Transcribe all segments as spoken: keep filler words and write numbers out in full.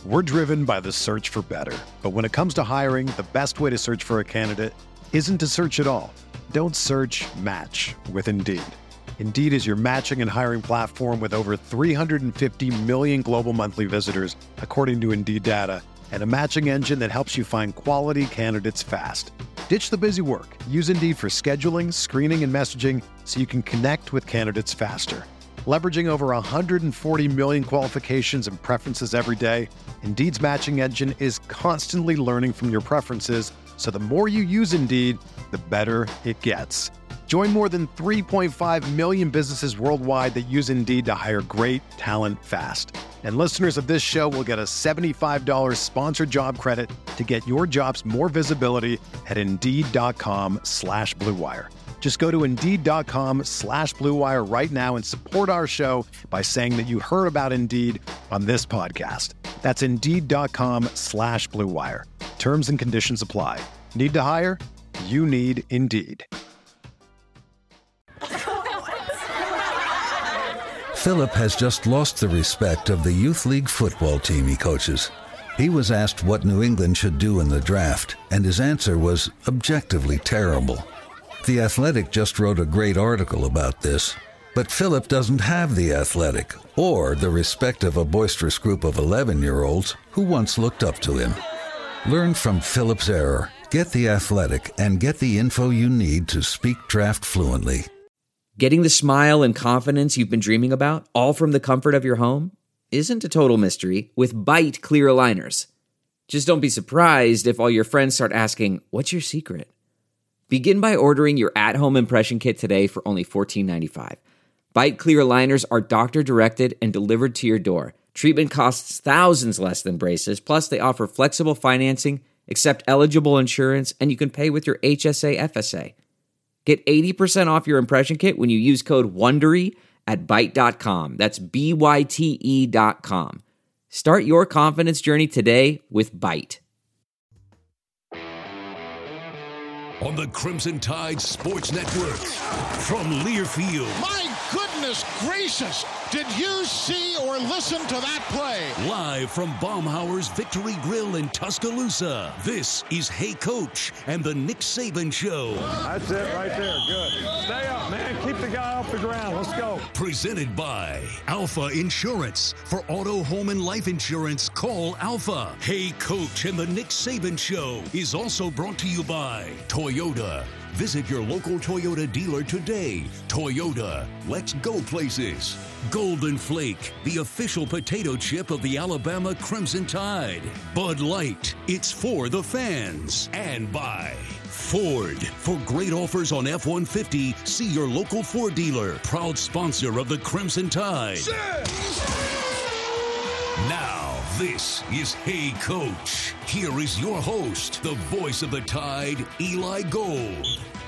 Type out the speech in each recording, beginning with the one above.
We're driven by the search for better. But when it comes to hiring, the best way to search for a candidate isn't to search at all. Don't search, match with Indeed. Indeed is your matching and hiring platform with over three hundred fifty million global monthly visitors, according to Indeed data, and a matching engine that helps you find quality candidates fast. Ditch the busy work. Use Indeed for scheduling, screening, and messaging so you can connect with candidates faster. Leveraging over one hundred forty million qualifications and preferences every day, Indeed's matching engine is constantly learning from your preferences, so the more you use Indeed, the better it gets. Join more than three point five million businesses worldwide that use Indeed to hire great talent fast. And listeners of this show will get a seventy-five dollars sponsored job credit to get your jobs more visibility at Indeed.com slash Blue Wire. Just go to Indeed.com slash Blue Wire right now and support our show by saying that you heard about Indeed on this podcast. That's Indeed.com slash Blue Wire. Terms and conditions apply. Need to hire? You need Indeed. Philip has just lost the respect of the youth league football team he coaches. He was asked what New England should do in the draft, and his answer was objectively terrible. The Athletic just wrote a great article about this, but Philip doesn't have The Athletic or the respect of a boisterous group of eleven-year-olds who once looked up to him. Learn from Philip's error, get The Athletic, and get the info you need to speak draft fluently. Getting the smile and confidence you've been dreaming about, all from the comfort of your home, isn't a total mystery with Byte clear aligners. Just don't be surprised if all your friends start asking, "What's your secret?" Begin by ordering your at-home impression kit today for only fourteen ninety-five. Byte clear aligners are doctor-directed and delivered to your door. Treatment costs thousands less than braces, plus they offer flexible financing, accept eligible insurance, and you can pay with your H S A F S A. Get eighty percent off your impression kit when you use code WONDERY at byte dot com. That's B Y T E dot com. Start your confidence journey today with Byte. On the Crimson Tide Sports Network, from Learfield. My goodness gracious! Did you see or listen to that play? Live from Baumhauer's Victory Grill in Tuscaloosa, this is Hey Coach and the Nick Saban Show. That's it right there. Good. Stay up, man. Keep the guy off the ground. Let's go. Presented by Alpha Insurance. For auto, home, and life insurance, call Alpha. Hey Coach and the Nick Saban Show is also brought to you by Toyota. Visit your local Toyota dealer today. Toyota, let's go places. Golden Flake, the official potato chip of the Alabama Crimson Tide. Bud Light, it's for the fans. And by Ford. For great offers on F one fifty, see your local Ford dealer. Proud sponsor of the Crimson Tide. Now, this is Hey Coach. Here is your host, the voice of the Tide, Eli Gold.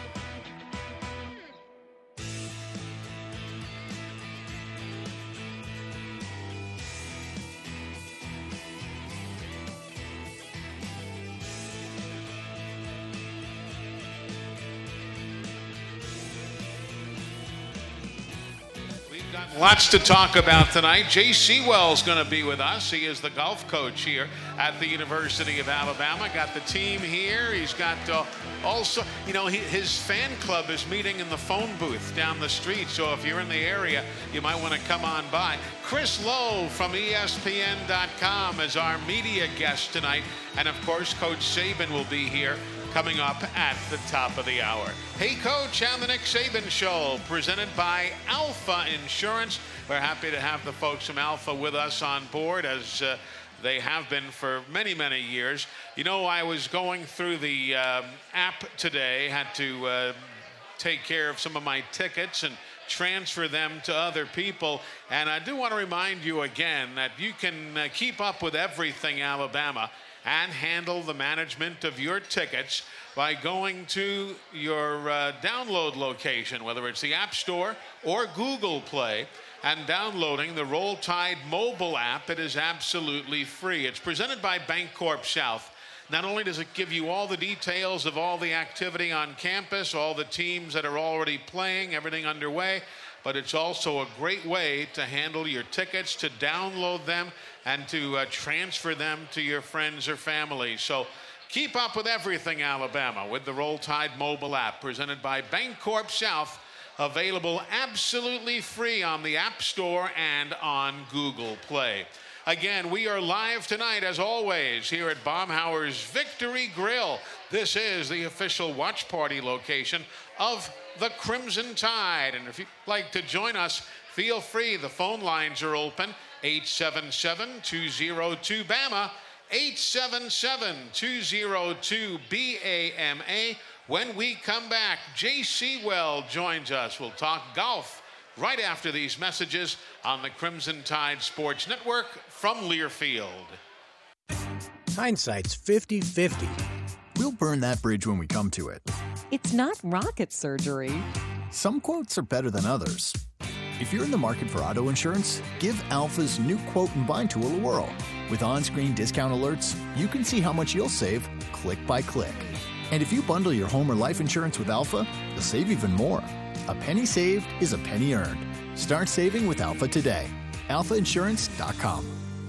Lots to talk about tonight. Jay Sewell's going to be with us. He is the golf coach here at the University of Alabama. Got the team here. He's got uh, also, you know, he, his fan club is meeting in the phone booth down the street. So if you're in the area, you might want to come on by. Chris Lowe from E S P N dot com is our media guest tonight. And of course, Coach Saban will be here coming up at the top of the hour. Hey Coach and the Nick Saban Show, presented by Alpha Insurance. We're happy to have the folks from Alpha with us on board, as uh, they have been for many, many years. You know, I was going through the um, app today, had to uh, take care of some of my tickets and transfer them to other people. And I do want to remind you again that you can uh, keep up with everything Alabama and handle the management of your tickets by going to your uh, download location, whether it's the App Store or Google Play, and downloading the Roll Tide mobile app. It is absolutely free. It's presented by Bancorp South. Not only does it give you all the details of all the activity on campus, all the teams that are already playing, everything underway, but it's also a great way to handle your tickets, to download them, and to uh, transfer them to your friends or family. So keep up with everything Alabama with the Roll Tide mobile app presented by Bancorp South, available absolutely free on the App Store and on Google Play. Again, we are live tonight, as always, here at Baumhauer's Victory Grill. This is the official watch party location of the Crimson Tide. And if you'd like to join us, feel free. The phone lines are open. eight seven seven, two oh two, B A M A. eight seven seven, two oh two, B A M A. When we come back, Jay Sewell joins us. We'll talk golf right after these messages on the Crimson Tide Sports Network from Learfield. Hindsight's fifty fifty. We'll burn that bridge when we come to it. It's not rocket surgery. Some quotes are better than others. If you're in the market for auto insurance, give Alpha's new quote and bind tool a whirl. With on-screen discount alerts, you can see how much you'll save click by click. And if you bundle your home or life insurance with Alpha, you'll save even more. A penny saved is a penny earned. Start saving with Alpha today. alpha insurance dot com.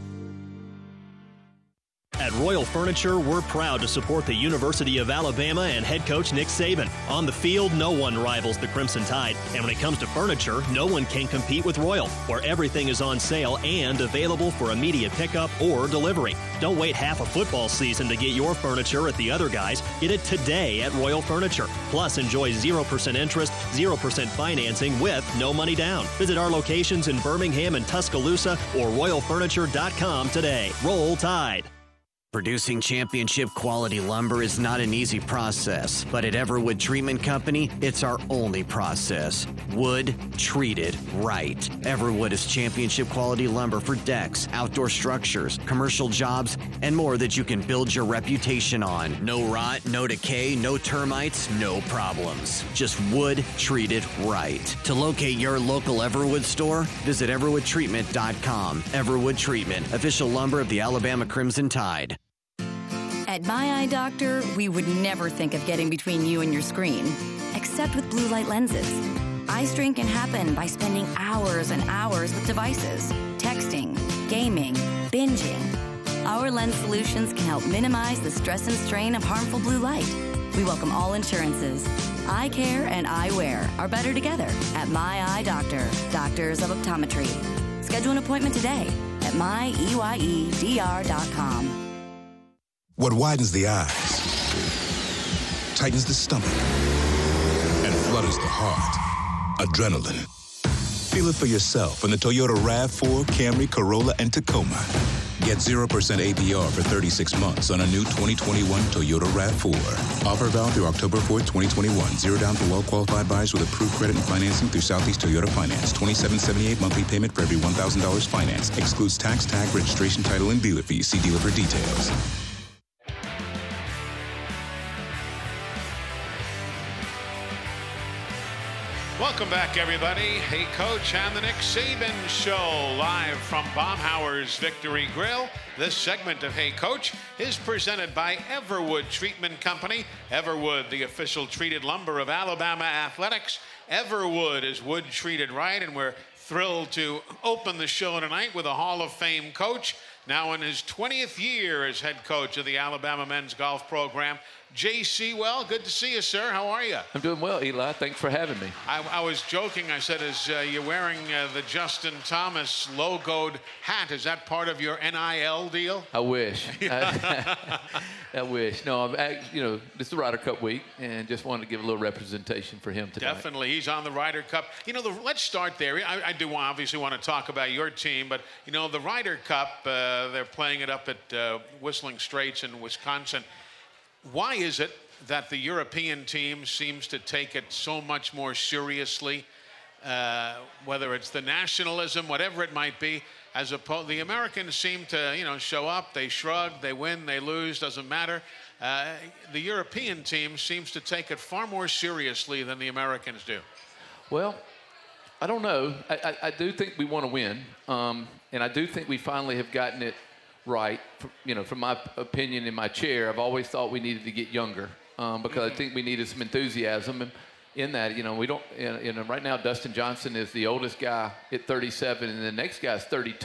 At Royal Furniture, we're proud to support the University of Alabama and head coach Nick Saban. On the field, no one rivals the Crimson Tide. And when it comes to furniture, no one can compete with Royal, where everything is on sale and available for immediate pickup or delivery. Don't wait half a football season to get your furniture at the other guys. Get it today at Royal Furniture. Plus, enjoy zero percent interest, zero percent financing with no money down. Visit our locations in Birmingham and Tuscaloosa or royal furniture dot com today. Roll Tide. Producing championship quality lumber is not an easy process, but at Everwood Treatment Company, it's our only process. Wood treated right. Everwood is championship quality lumber for decks, outdoor structures, commercial jobs, and more that you can build your reputation on. No rot, no decay, no termites, no problems. Just wood treated right. To locate your local Everwood store, visit everwood treatment dot com. Everwood Treatment, official lumber of the Alabama Crimson Tide. At My Eye Doctor, we would never think of getting between you and your screen, except with blue light lenses. Eye strain can happen by spending hours and hours with devices, texting, gaming, binging. Our lens solutions can help minimize the stress and strain of harmful blue light. We welcome all insurances. Eye care and eyewear are better together at My Eye Doctor, Doctors of Optometry. Schedule an appointment today at my E Y E D R dot com. What widens the eyes, tightens the stomach, and flutters the heart. Adrenaline. Feel it for yourself in the Toyota RAV four, Camry, Corolla, and Tacoma. Get zero percent A P R for thirty-six months on a new twenty twenty-one Toyota RAV four. Offer valid through October fourth, twenty twenty-one. Zero down for well-qualified buyers with approved credit and financing through Southeast Toyota Finance. twenty-seven seventy-eight monthly payment for every one thousand dollars financed. Excludes tax, tag, registration, title, and dealer fees. See dealer for details. Welcome back, everybody. Hey, Coach, and the Nick Saban Show, live from Baumhauer's Victory Grill. This segment of Hey, Coach is presented by Everwood Treatment Company. Everwood, the official treated lumber of Alabama athletics. Everwood is wood treated right, and we're thrilled to open the show tonight with a Hall of Fame coach, now in his twentieth year as head coach of the Alabama men's golf program. Jay Sewell, good to see you, sir. How are you? I'm doing well, Eli. Thanks for having me. I, I was joking. I said, is uh, you're wearing uh, the Justin Thomas logoed hat. Is that part of your N I L deal? I wish. I, I wish. No, I'm. I, you know, this is the Ryder Cup week, and just wanted to give a little representation for him tonight. Definitely, he's on the Ryder Cup. You know, the, let's start there. I, I do obviously want to talk about your team, but you know, the Ryder Cup. Uh, they're playing it up at uh, Whistling Straits in Wisconsin. Why is it that the European team seems to take it so much more seriously, uh, whether it's the nationalism, whatever it might be, as opposed the Americans seem to, you know, show up, they shrug, they win, they lose, doesn't matter. Uh, the European team seems to take it far more seriously than the Americans do. Well, I don't know. I, I, I do think we want to win, um, and I do think we finally have gotten it right. You know, from my opinion in my chair, I've always thought we needed to get younger um, because I think we needed some enthusiasm in that. You know, we don't, you know, right now Dustin Johnson is the oldest guy at thirty-seven, and the next guy is thirty-two.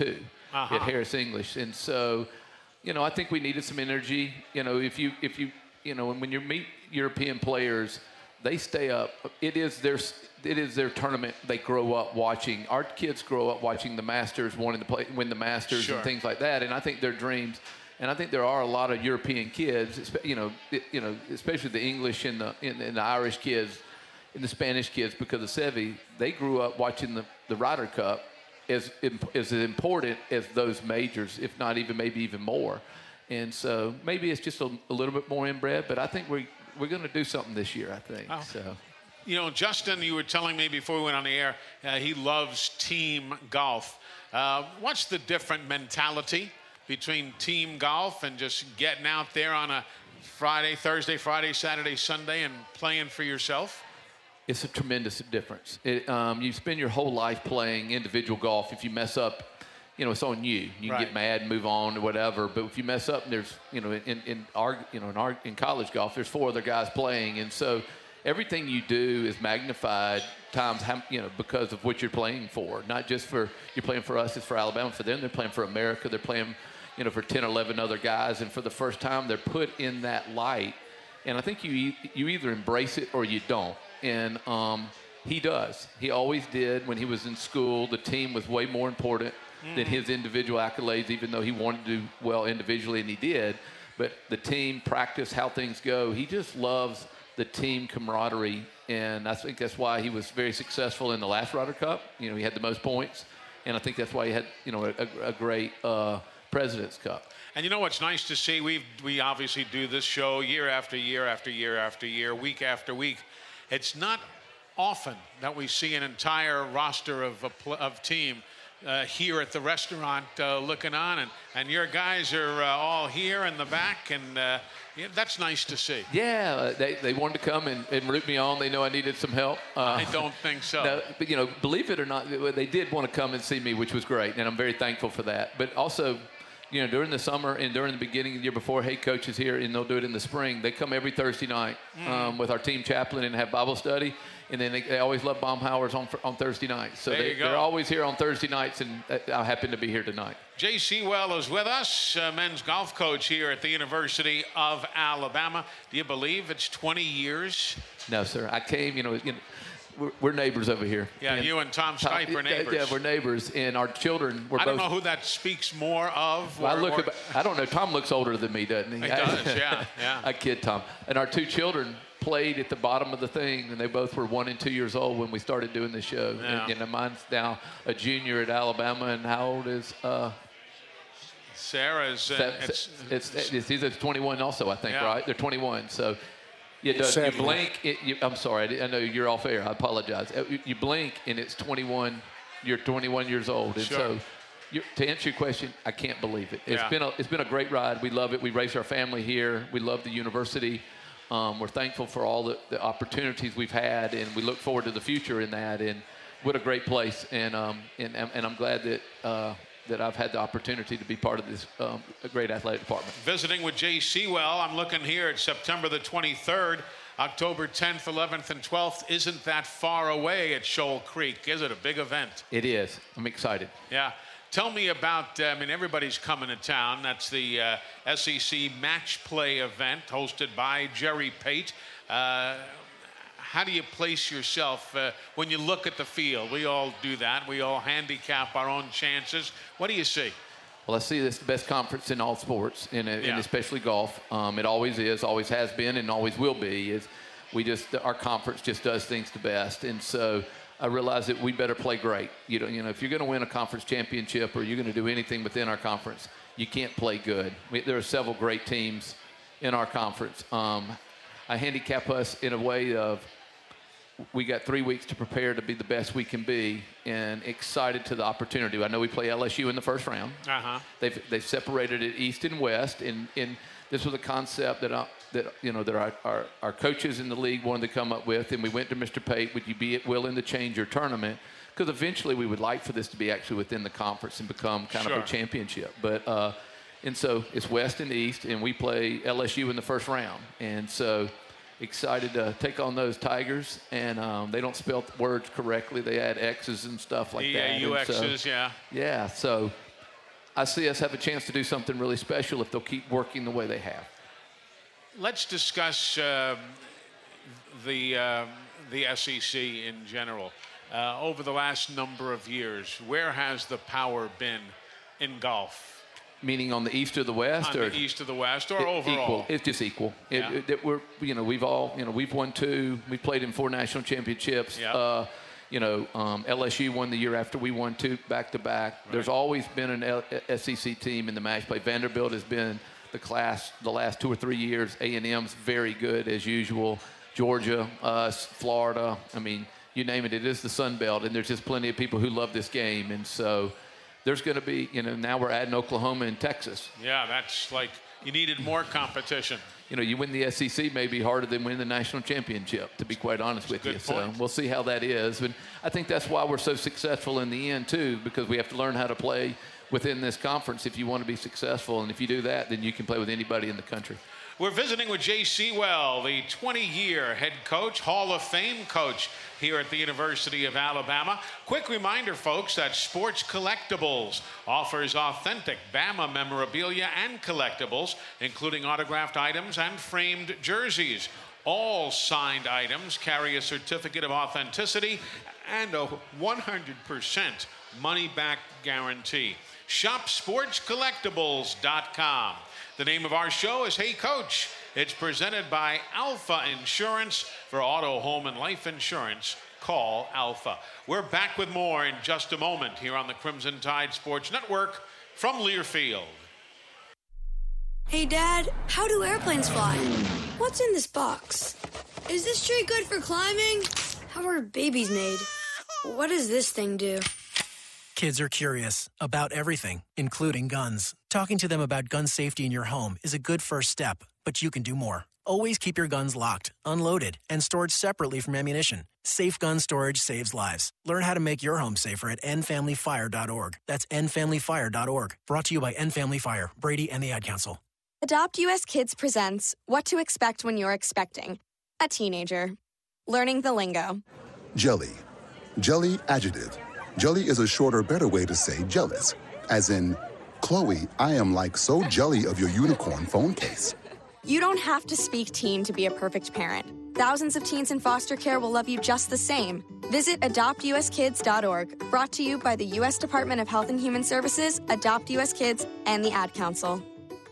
uh-huh. at Harris English. And so, you know, I think we needed some energy. You know, if you, if you, you know, when you meet European players, they stay up. It is their, it is their tournament. They grow up watching. Our kids grow up watching the Masters, wanting to play, win the Masters sure. and things like that. And I think their dreams. And I think there are a lot of European kids, you know, you know, especially the English and the, and, and the Irish kids, and the Spanish kids, because of Seve, they grew up watching the, the Ryder Cup as as important as those majors, if not even maybe even more. And so maybe it's just a, a little bit more inbred, but I think we we're going to do something this year. I think oh. so. You know, Justin, you were telling me before we went on the air, uh, he loves team golf. Uh, what's the different mentality between team golf and just getting out there on a Friday, Thursday, Friday, Saturday, Sunday and playing for yourself? It's a tremendous difference. It, um, you spend your whole life playing individual golf. If you mess up, you know, it's on you. You can right. get mad and move on or whatever. But if you mess up, and there's, you know, in, in our, you know, in our, in college golf, there's four other guys playing. And so everything you do is magnified times, how, you know, because of what you're playing for. Not just for, you're playing for us, it's for Alabama. For them, they're playing for America. They're playing, you know, for ten or eleven other guys, and for the first time, they're put in that light. And I think you you either embrace it or you don't. And um, he does. He always did. When he was in school, the team was way more important mm. than his individual accolades, even though he wanted to do well individually, and he did. But the team, practice, how things go, he just loves the team camaraderie. And I think that's why he was very successful in the last Ryder Cup. You know, he had the most points. And I think that's why he had, you know, a, a great uh, President's Cup. And you know what's nice to see? We we obviously do this show year after year after year after year, week after week. It's not often that we see an entire roster of a, of team uh, here at the restaurant uh, looking on, and, and your guys are uh, all here in the back, and uh, yeah, that's nice to see. Yeah, they, they wanted to come and, and root me on. They know I needed some help. Uh, I don't think so. No, but, you know, believe it or not, they did want to come and see me, which was great, and I'm very thankful for that. But also, you know, during the summer and during the beginning of the year before, hey, coach is here, and they'll do it in the spring. They come every Thursday night mm. um, with our team chaplain and have Bible study. And then they, they always love Baumhauer's on on Thursday nights. So they, they're always here on Thursday nights, and I happen to be here tonight. Jay Sewell is with us, uh, men's golf coach here at the University of Alabama. Do you believe it's twenty years? No, sir. I came, you know, you know we're, we're neighbors over here. Yeah, and you and Tom Stipe are neighbors. Yeah, we're neighbors, and our children were both. I don't know who that speaks more of. Well, or, I look. Or... About, I don't know. Tom looks older than me, doesn't he? He does. Yeah, yeah. I kid Tom. And our two children played at the bottom of the thing, and they both were one and two years old when we started doing the show. Yeah. And, and mine's now a junior at Alabama, and how old is uh, Sarah's? Uh, it's, it's, it's, it's either twenty-one also, I think, yeah. right? They're twenty-one, so you, does, you blink. It, you, I'm sorry, I know you're off air. I apologize. You, you blink, and it's twenty-one. You're twenty-one years old, and sure. so. You're, to answer your question, I can't believe it. It's yeah. been a it's been a great ride. We love it. We raised our family here. We love the university. Um, we're thankful for all the, the opportunities we've had, and we look forward to the future in that. And what a great place! And um, and and I'm glad that uh, that I've had the opportunity to be part of this um, great athletic department. Visiting with Jay Sewell, I'm looking here at September the twenty-third, October tenth, eleventh, and twelfth. Isn't that far away at Shoal Creek? Is it a big event? It is. I'm excited. Yeah. Tell me about, uh, I mean, everybody's coming to town. That's the uh, S E C Match Play event hosted by Jerry Pate. Uh, how do you place yourself uh, when you look at the field? We all do that. We all handicap our own chances. What do you see? Well, I see this the best conference in all sports, and, yeah. and especially golf. Um, it always is, always has been, and always will be. Is we just our conference just does things the best, and so I realize that we better play great. You know, you know, if you're going to win a conference championship or you're going to do anything within our conference, you can't play good. We, there are several great teams in our conference. Um, I handicap us in a way of we got three weeks to prepare to be the best we can be, and excited to the opportunity. I know we play L S U in the first round. Uh-huh. They've they've separated it east and west, and and this was a concept that I, that you know that our, our our coaches in the league wanted to come up with, and we went to Mister Pate. Would you be willing to change your tournament? Because eventually we would like for this to be actually within the conference and become kind sure. of a championship. But uh, and so it's west and east, and we play L S U in the first round, and so. Excited to take on those Tigers, and um, they don't spell words correctly. They add X's and stuff like the, that. Uh, U X's, so, yeah. Yeah, so I see us have a chance to do something really special if they'll keep working the way they have. Let's discuss uh, the uh, the S E C in general. Uh, over the last number of years, where has the power been in golf? Meaning on the east or the west, on or the east or the west, or it, overall? Equal. It's just equal. Yeah. It, it, it, we're, you know, we've all, you know, we've won two. We've played in four national championships. Yeah. Uh, you know, um, L S U won the year after we won two back to back. There's always been an L- S E C team in the match play. Vanderbilt has been the class the last two or three years. A and M's very good as usual. Georgia, us, Florida. I mean, you name it, it is the Sun Belt, and there's just plenty of people who love this game. And so there's going to be, you know, now we're adding Oklahoma and Texas. Yeah, that's like you needed more competition. You know, you win the S E C may be harder than winning the national championship, to be quite honest with you. Good So point. we'll see how that is. But I think that's why we're so successful in the end, too, because we have to learn how to play within this conference if you want to be successful. And if you do that, then you can play with anybody in the country. We're visiting with Jay Sewell, the twenty-year head coach, Hall of Fame coach here at the University of Alabama. Quick reminder, folks, that Sports Collectibles offers authentic Bama memorabilia and collectibles, including autographed items and framed jerseys. All signed items carry a certificate of authenticity and a one hundred percent money-back guarantee. Shop sports collectibles dot com. The name of our show is Hey Coach. It's presented by Alpha Insurance. For auto, home, and life insurance, call Alpha. We're back with more in just a moment here on the Crimson Tide Sports Network from Learfield. Hey, Dad, how do airplanes fly? What's in this box? Is this tree good for climbing? How are babies made? What does this thing do? Kids are curious about everything, including guns. Talking to them about gun safety in your home is a good first step, but you can do more. Always keep your guns locked, unloaded, and stored separately from ammunition. Safe gun storage saves lives. Learn how to make your home safer at end family fire dot org. That's end family fire dot org. Brought to you by End Family Fire, Brady, and the Ad Council. Adopt U S Kids presents What to Expect When You're Expecting a Teenager. Learning the lingo. Jelly. Jelly adjective. Jelly is a shorter, better way to say jealous. As in, Chloe, I am like so jelly of your unicorn phone case. You don't have to speak teen to be a perfect parent. Thousands of teens in foster care will love you just the same. Visit adopt u s kids dot org. Brought to you by the U S Department of Health and Human Services, Adopt U S Kids, and the Ad Council.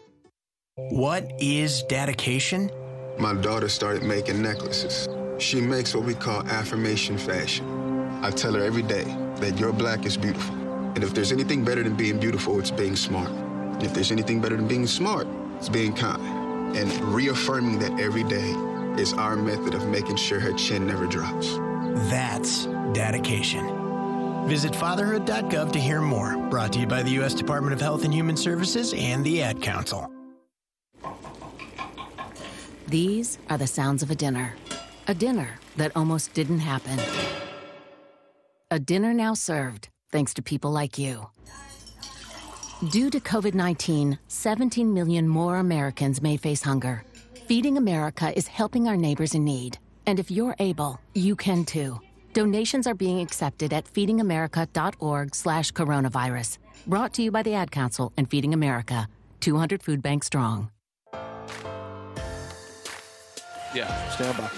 What is dedication? My daughter started making necklaces. She makes what we call affirmation fashion. I tell her every day that your black is beautiful. And if there's anything better than being beautiful, it's being smart. And if there's anything better than being smart, it's being kind. And reaffirming that every day is our method of making sure her chin never drops. That's dedication. Visit fatherhood dot gov to hear more. Brought to you by the U S Department of Health and Human Services and the Ad Council. These are the sounds of a dinner. A dinner that almost didn't happen. A dinner now served, thanks to people like you. Due to covid nineteen, seventeen million more Americans may face hunger. Feeding America is helping our neighbors in need. And if you're able, you can too. Donations are being accepted at feeding america dot org slash coronavirus. Brought to you by the Ad Council and Feeding America, two hundred food banks strong. Yeah, stand by.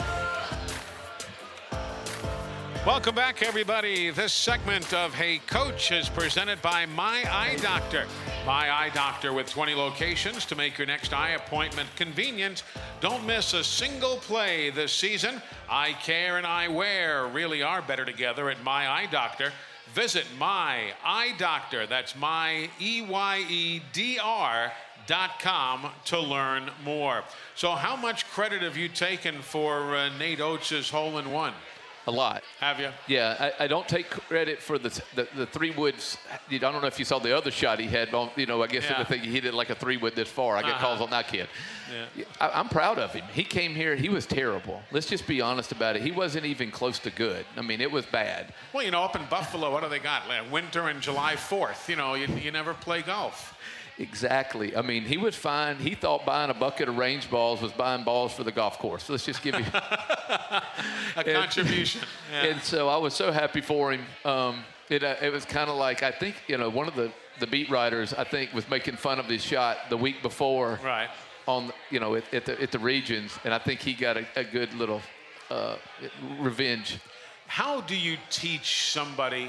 Welcome back, everybody. This segment of Hey Coach is presented by My Eye Doctor. My Eye Doctor with twenty locations to make your next eye appointment convenient. Don't miss a single play this season. Eye care and eyewear really are better together at My Eye Doctor. Visit My Eye Doctor. That's my E Y E D R dot com to learn more. So how much credit have you taken for uh, Nate Oates' hole-in-one? A lot. Have you? Yeah, I, I don't take credit for the, the the three woods. I don't know if you saw the other shot he had. On, you know, I guess Yeah. I think he hit it like a three wood this far. I get Uh-huh. calls on that kid. Yeah. I, I'm proud of him. He came here. He was terrible. Let's just be honest about it. He wasn't even close to good. I mean, it was bad. Well, you know, up in Buffalo, what do they got? Like winter and July fourth. You know, you, you never play golf. Exactly. I mean, he was fine. He thought buying a bucket of range balls was buying balls for the golf course. Let's just give you a and, contribution. Yeah. And so I was so happy for him. Um, it uh, it was kind of like, I think, you know, one of the the beat writers, I think, was making fun of his shot the week before. Right. On, you know, at, at, the, at the regions, and I think he got a, a good little uh, revenge. How do you teach somebody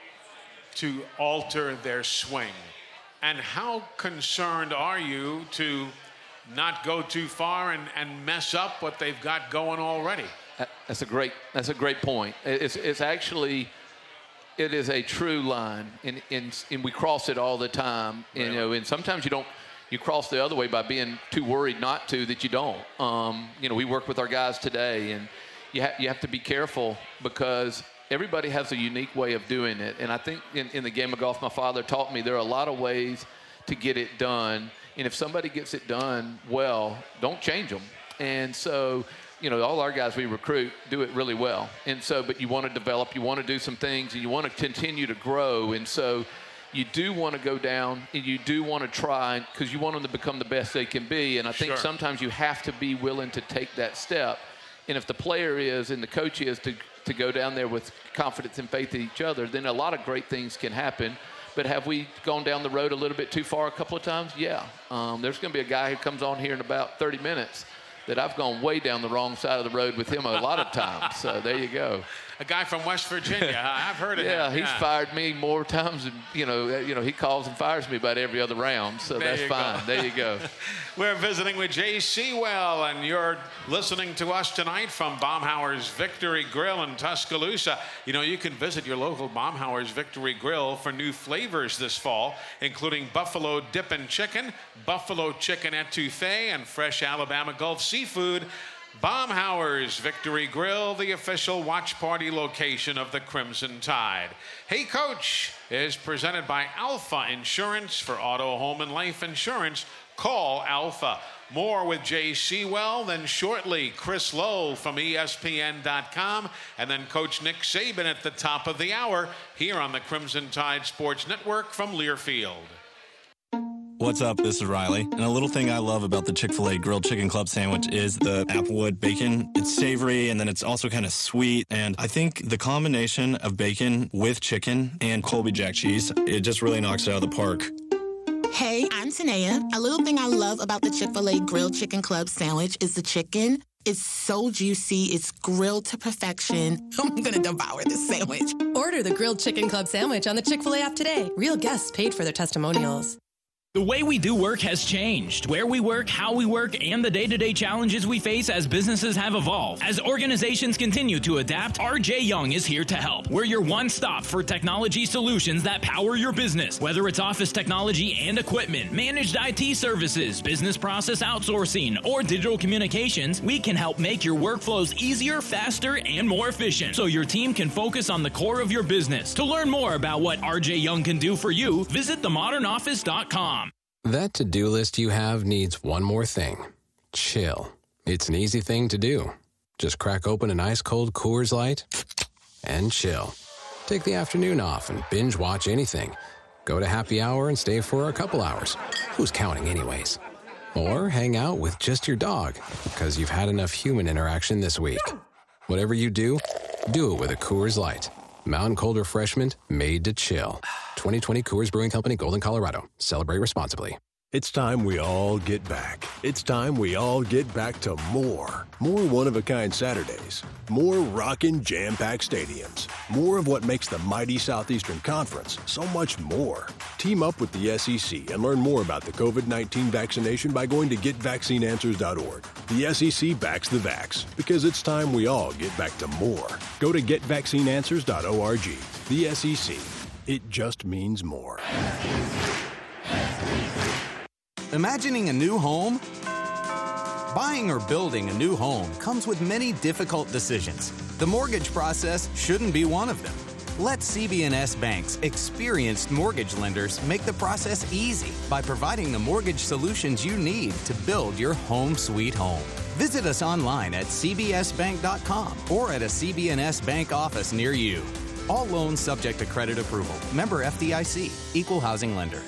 to alter their swing? And how concerned are you to not go too far and, and mess up what they've got going already? That's a great, that's a great point. It's, it's actually, it is a true line, and, and, and we cross it all the time. Really? And, you know, and sometimes you don't, you cross the other way by being too worried not to, that you don't. Um, you know, we work with our guys today, and you, ha- you have to be careful because everybody has a unique way of doing it. And I think in, in the game of golf, my father taught me there are a lot of ways to get it done. And if somebody gets it done well, don't change them. And so, you know, all our guys we recruit do it really well. And so, but you want to develop, you want to do some things, and you want to continue to grow. And so you do want to go down, and you do want to try, because you want them to become the best they can be. And I think Sure. sometimes you have to be willing to take that step. And if the player is and the coach is to, to go down there with confidence and faith in each other, then a lot of great things can happen. But have we gone down the road a little bit too far a couple of times? Yeah. Um, there's going to be a guy who comes on here in about thirty minutes that I've gone way down the wrong side of the road with him a lot of times. So there you go. A guy from West Virginia. I've heard of yeah, him. He's yeah, he's fired me more times than, you know, you know, he calls and fires me about every other round. So there that's fine. There you go. We're visiting with Jay Sewell, and you're listening to us tonight from Baumhauer's Victory Grill in Tuscaloosa. You know, you can visit your local Baumhauer's Victory Grill for new flavors this fall, including buffalo dippin' chicken, buffalo chicken etouffee, and fresh Alabama Gulf seafood. Baumhauer's Victory Grill, the official watch party location of the Crimson Tide. Hey Coach is presented by Alpha Insurance. For auto, home, and life insurance, call Alpha. More with Jay Sewell, then shortly Chris Lowe from E S P N dot com, and then Coach Nick Saban at the top of the hour here on the Crimson Tide Sports Network from Learfield. What's up? This is Riley. And a little thing I love about the Chick-fil-A Grilled Chicken Club sandwich is the Applewood bacon. It's savory, and then it's also kind of sweet. And I think the combination of bacon with chicken and Colby Jack cheese, it just really knocks it out of the park. Hey, I'm Tanea. A little thing I love about the Chick-fil-A Grilled Chicken Club sandwich is the chicken. It's so juicy. It's grilled to perfection. I'm going to devour this sandwich. Order the Grilled Chicken Club sandwich on the Chick-fil-A app today. Real guests paid for their testimonials. The way we do work has changed. Where we work, how we work, and the day-to-day challenges we face as businesses have evolved. As organizations continue to adapt, R J Young is here to help. We're your one-stop for technology solutions that power your business. Whether it's office technology and equipment, managed I T services, business process outsourcing, or digital communications, we can help make your workflows easier, faster, and more efficient, so your team can focus on the core of your business. To learn more about what R J Young can do for you, visit the modern office dot com. That to-do list you have needs one more thing. Chill. It's an easy thing to do. Just crack open an ice-cold Coors Light and chill. Take the afternoon off and binge watch anything. Go to happy hour and stay for a couple hours. Who's counting anyways? Or hang out with just your dog, because you've had enough human interaction this week. Whatever you do, do it with a Coors Light. Mountain Cold Refreshment made to chill. twenty twenty Coors Brewing Company, Golden, Colorado. Celebrate responsibly. It's time we all get back. It's time we all get back to more. More one-of-a-kind Saturdays. More rockin' jam-packed stadiums. More of what makes the mighty Southeastern Conference so much more. Team up with the S E C and learn more about the covid nineteen vaccination by going to get vaccine answers dot org. The S E C backs the vax, because it's time we all get back to more. Go to get vaccine answers dot org. The S E C. It just means more. Imagining a new home? Buying or building a new home comes with many difficult decisions. The mortgage process shouldn't be one of them. Let C B N S Bank's experienced mortgage lenders make the process easy by providing the mortgage solutions you need to build your home sweet home. Visit us online at c b s bank dot com or at a C B N S Bank office near you. All loans subject to credit approval. Member F D I C. Equal housing lender.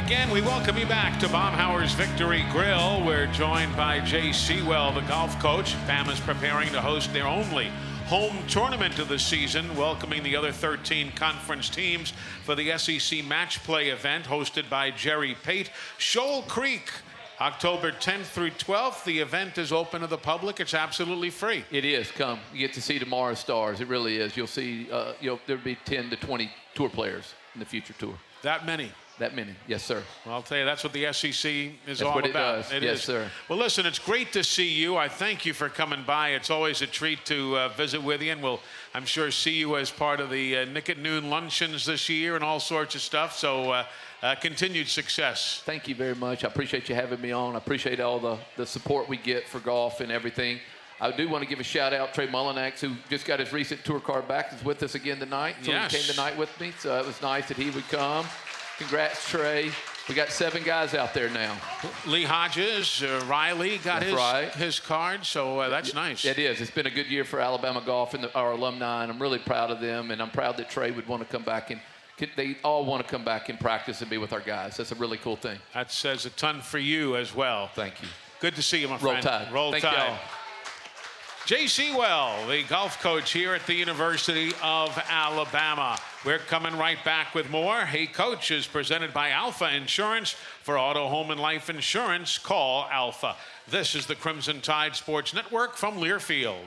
Again, we welcome you back to Baumhauer's Victory Grill. We're joined by Jay Sewell, the golf coach. Bama's preparing to host their only home tournament of the season, welcoming the other thirteen conference teams for the S E C Match Play event hosted by Jerry Pate. Shoal Creek, October tenth through twelfth. The event is open to the public. It's absolutely free. It is. Come. You get to see tomorrow's stars. It really is. You'll see, uh, you'll, there'll be ten to twenty tour players in the future tour. That many? That many, yes, sir. Well, I'll tell you, that's what the S E C is that's all what about. It does. It yes, is. sir. Well, listen, it's great to see you. I thank you for coming by. It's always a treat to uh, visit with you, and we'll, I'm sure, see you as part of the uh, Nick at Noon luncheons this year and all sorts of stuff. So uh, uh, continued success. Thank you very much. I appreciate you having me on. I appreciate all the, the support we get for golf and everything. I do want to give a shout out Trey Mullinax, who just got his recent tour card back, is with us again tonight. So yes. He came tonight with me, so it was nice that he would come. Congrats, Trey. We got seven guys out there now. Lee Hodges, uh, Riley got his, right. his card, so uh, that's it, nice. It is. It's been a good year for Alabama golf and the, our alumni, and I'm really proud of them, and I'm proud that Trey would want to come back and they all want to come back and practice and be with our guys. That's a really cool thing. That says a ton for you as well. Thank you. Good to see you, my Roll friend. Tide. Roll Thank Tide. y'all. Jay Sewell, the golf coach here at the University of Alabama. We're coming right back with more. Hey Coach is presented by Alpha Insurance. For auto, home, and life insurance, call Alpha. This is the Crimson Tide Sports Network from Learfield.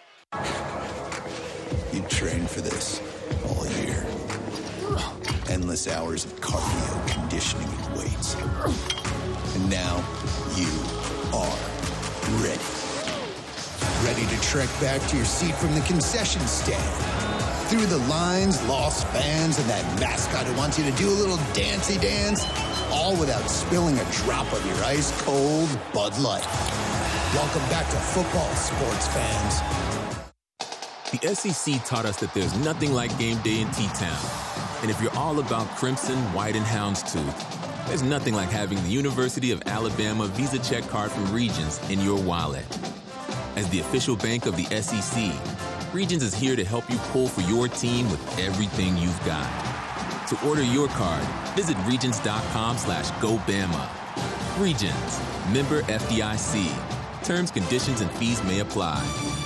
You trained for this all year. Endless hours of cardio, conditioning, and weights. And now you are ready. Ready to trek back to your seat from the concession stand. Through the lines, lost fans, and that mascot who wants you to do a little dancey dance, all without spilling a drop of your ice-cold Bud Light. Welcome back to football, sports fans. The S E C taught us that there's nothing like game day in T-Town. And if you're all about crimson, white, and houndstooth, there's nothing like having the University of Alabama Visa check card from Regions in your wallet. As the official bank of the S E C, Regions is here to help you pull for your team with everything you've got. To order your card, visit regions.com slash GoBama. Regions, member F D I C. Terms, conditions, and fees may apply.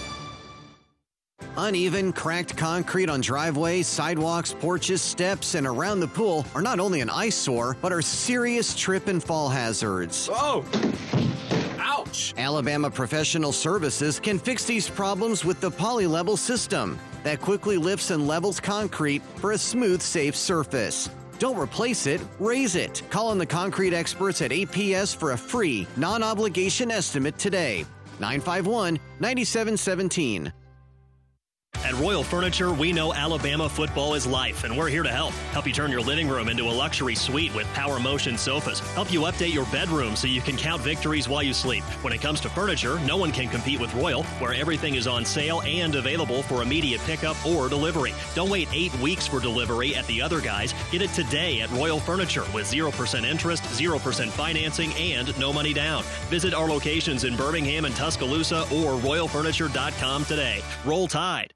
Uneven, cracked concrete on driveways, sidewalks, porches, steps, and around the pool are not only an eyesore, but are serious trip and fall hazards. Oh! Ouch! Alabama Professional Services can fix these problems with the Polylevel system that quickly lifts and levels concrete for a smooth, safe surface. Don't replace it, raise it. Call on the concrete experts at A P S for a free, non-obligation estimate today. nine five one, nine seven one seven. At Royal Furniture, we know Alabama football is life, and we're here to help. Help you turn your living room into a luxury suite with power motion sofas. Help you update your bedroom so you can count victories while you sleep. When it comes to furniture, no one can compete with Royal, where everything is on sale and available for immediate pickup or delivery. Don't wait eight weeks for delivery at the other guys. Get it today at Royal Furniture with zero percent interest, zero percent financing, and no money down. Visit our locations in Birmingham and Tuscaloosa or royal furniture dot com today. Roll Tide.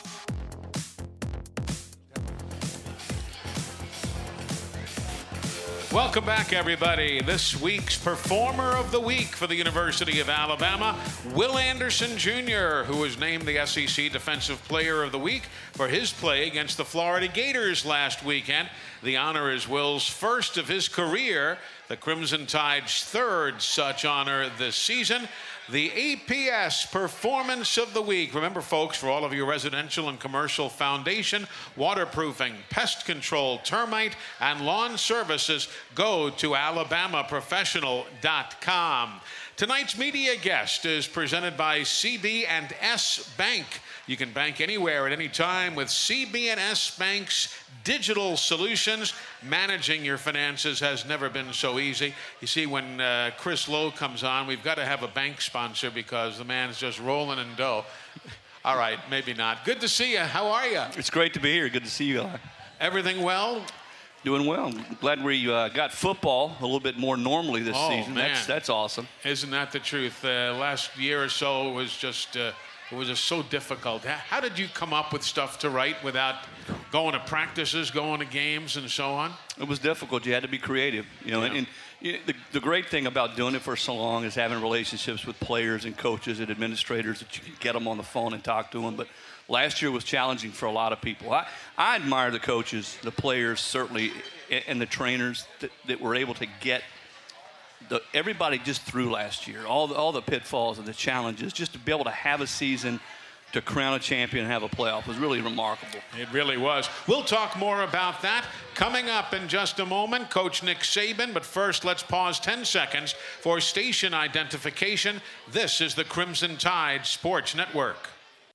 Welcome back, everybody. This week's Performer of the Week for the University of Alabama, Will Anderson Junior, who was named the S E C Defensive Player of the Week for his play against the Florida Gators last weekend. The honor is Will's first of his career, the Crimson Tide's third such honor this season. The A P S Performance of the Week. Remember, folks, for all of your residential and commercial foundation, waterproofing, pest control, termite, and lawn services, go to alabama professional dot com. Tonight's media guest is presented by C B and S Bank. You can bank anywhere at any time with C B and S Bank's digital solutions. Managing your finances has never been so easy. You see, when uh, Chris Lowe comes on, we've got to have a bank sponsor because the man's just rolling in dough. All right, maybe not. Good to see you. How are you? It's great to be here. Good to see you, Eli. Everything well? Doing well. Glad we uh, got football a little bit more normally this oh, season. Man. That's that's awesome. Isn't that the truth? Uh, last year or so was just uh, it was just so difficult. How did you come up with stuff to write without going to practices, going to games, and so on? It was difficult. You had to be creative. You know, Yeah. and, and you know, the, the great thing about doing it for so long is having relationships with players and coaches and administrators that you can get them on the phone and talk to them. But last year was challenging for a lot of people. I, I admire the coaches, the players certainly, and the trainers that, that were able to get the, everybody just through last year, all the, all the pitfalls and the challenges, just to be able to have a season, to crown a champion and have a playoff was really remarkable. It really was. We'll talk more about that coming up in just a moment. Coach Nick Saban, but first let's pause ten seconds for station identification. This is the Crimson Tide Sports Network.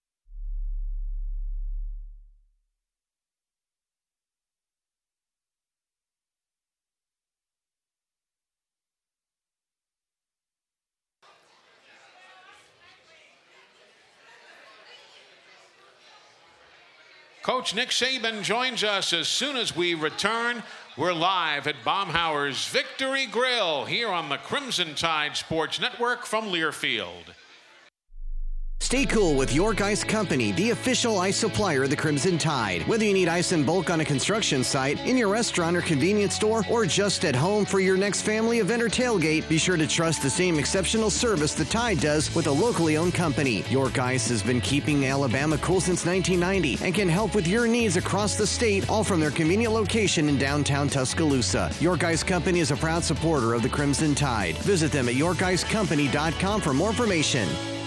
Coach Nick Saban joins us as soon as we return. We're live at Baumhauer's Victory Grill here on the Crimson Tide Sports Network from Learfield. Stay cool with York Ice Company, the official ice supplier of the Crimson Tide. Whether you need ice in bulk on a construction site, in your restaurant or convenience store, or just at home for your next family event or tailgate, be sure to trust the same exceptional service the Tide does with a locally owned company. York Ice has been keeping Alabama cool since nineteen ninety and can help with your needs across the state, all from their convenient location in downtown Tuscaloosa. York Ice Company is a proud supporter of the Crimson Tide. Visit them at york ice company dot com for more information.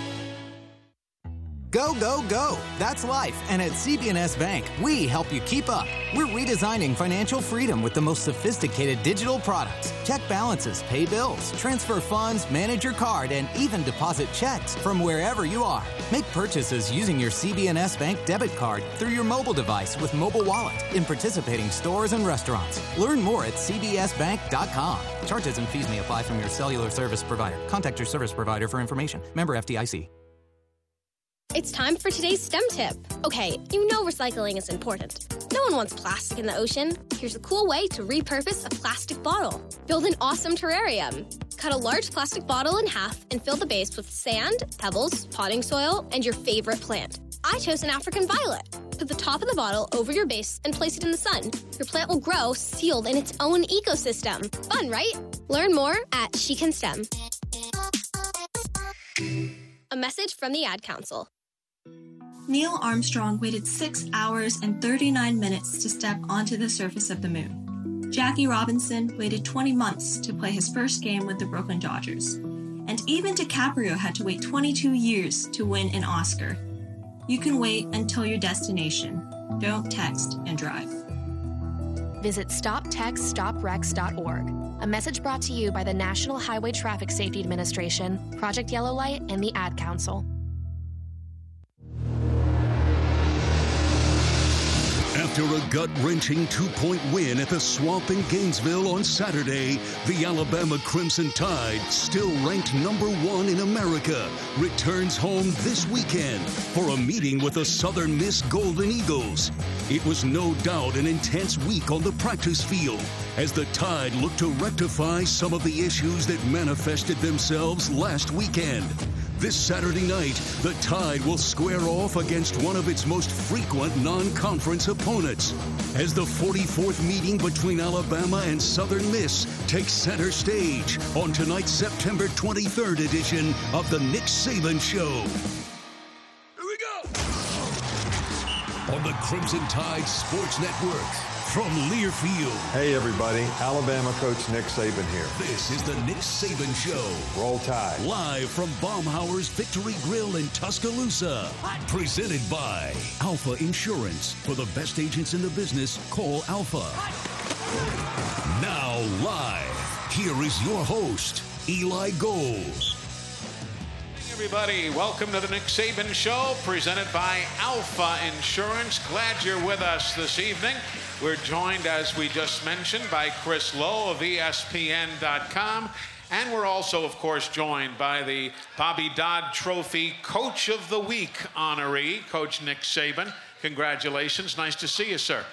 Go, go, go. That's life. And at C B N S Bank, we help you keep up. We're redesigning financial freedom with the most sophisticated digital products. Check balances, pay bills, transfer funds, manage your card, and even deposit checks from wherever you are. Make purchases using your C B N S Bank debit card through your mobile device with Mobile Wallet in participating stores and restaurants. Learn more at c b s bank dot com. Charges and fees may apply from your cellular service provider. Contact your service provider for information. Member F D I C. It's time for today's STEM tip. Okay, you know recycling is important. No one wants plastic in the ocean. Here's a cool way to repurpose a plastic bottle. Build an awesome terrarium. Cut a large plastic bottle in half and fill the base with sand, pebbles, potting soil, and your favorite plant. I chose an African violet. Put the top of the bottle over your base and place it in the sun. Your plant will grow sealed in its own ecosystem. Fun, right? Learn more at She Can STEM. A message from the Ad Council. Neil Armstrong waited six hours and thirty-nine minutes to step onto the surface of the moon. Jackie Robinson waited twenty months to play his first game with the Brooklyn Dodgers. And even DiCaprio had to wait twenty-two years to win an Oscar. You can wait until your destination. Don't text and drive. Visit stop text stop wrecks dot org. A message brought to you by the National Highway Traffic Safety Administration, Project Yellow Light, and the Ad Council. After a gut-wrenching two-point win at the Swamp in Gainesville on Saturday, the Alabama Crimson Tide, still ranked number one in America, returns home this weekend for a meeting with the Southern Miss Golden Eagles. It was no doubt an intense week on the practice field as the Tide looked to rectify some of the issues that manifested themselves last weekend. This Saturday night, the Tide will square off against one of its most frequent non-conference opponents as the forty-fourth meeting between Alabama and Southern Miss takes center stage on tonight's September twenty-third edition of the Nick Saban Show. Here we go! On the Crimson Tide Sports Network. From Learfield. Hey everybody, Alabama coach Nick Saban here. This is the Nick Saban Show. Roll Tide. Live from Baumhauer's Victory Grill in Tuscaloosa. Presented by Alpha Insurance. For the best agents in the business, call Alpha. Now live, here is your host, Eli Gold. Everybody, welcome to the Nick Saban Show, presented by Alpha Insurance. Glad you're with us this evening. We're joined, as we just mentioned, by Chris Lowe of E S P N dot com. And we're also, of course, joined by the Bobby Dodd Trophy Coach of the Week honoree, Coach Nick Saban. Congratulations. Nice to see you, sir.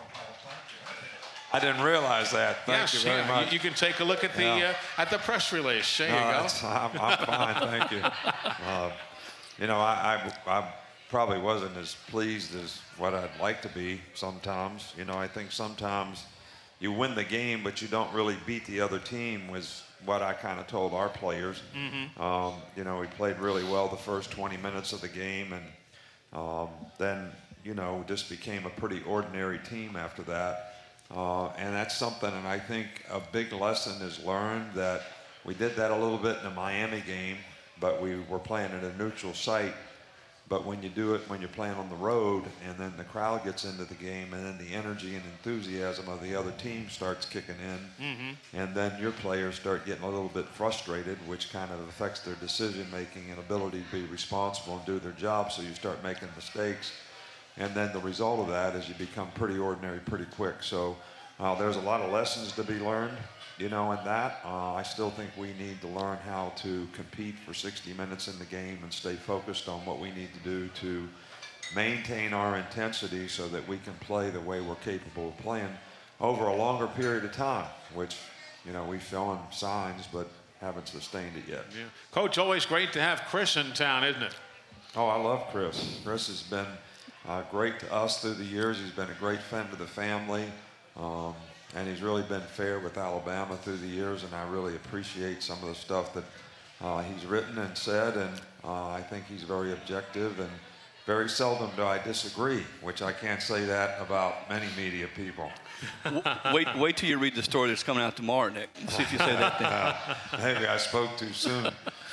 I didn't realize that. Thank yes, you very yeah. much. You, you can take a look at the Yeah. uh, at the press release. There no, you go. that's- I'm, I'm fine, thank you. Uh, you know, I, I, I probably wasn't as pleased as what I'd like to be sometimes. You know, I think sometimes you win the game, but you don't really beat the other team, was what I kind of told our players. Mm-hmm. Um, you know, we played really well the first twenty minutes of the game, and um, then, you know, just became a pretty ordinary team after that. Uh, and that's something, and I think a big lesson is learned, that we did that a little bit in the Miami game, but we were playing at a neutral site. But when you do it when you're playing on the road, and then the crowd gets into the game, and then the energy and enthusiasm of the other team starts kicking in, Mm-hmm. and then your players start getting a little bit frustrated, which kind of affects their decision-making and ability to be responsible and do their job, so you start making mistakes. And then the result of that is you become pretty ordinary pretty quick. So uh, there's a lot of lessons to be learned, you know, in that. Uh, I still think we need to learn how to compete for sixty minutes in the game and stay focused on what we need to do to maintain our intensity so that we can play the way we're capable of playing over a longer period of time, which, you know, we've shown signs but haven't sustained it yet. Yeah. Coach, always great to have Chris in town, isn't it? Oh, I love Chris. Chris has been uh, great to us through the years. He's been a great friend to the family. Um, And he's really been fair with Alabama through the years, and I really appreciate some of the stuff that uh, he's written and said, and uh, I think he's very objective, and very seldom do I disagree, which I can't say that about many media people. wait, wait till you read the story that's coming out tomorrow, Nick. See if you say that thing. Maybe I spoke too soon.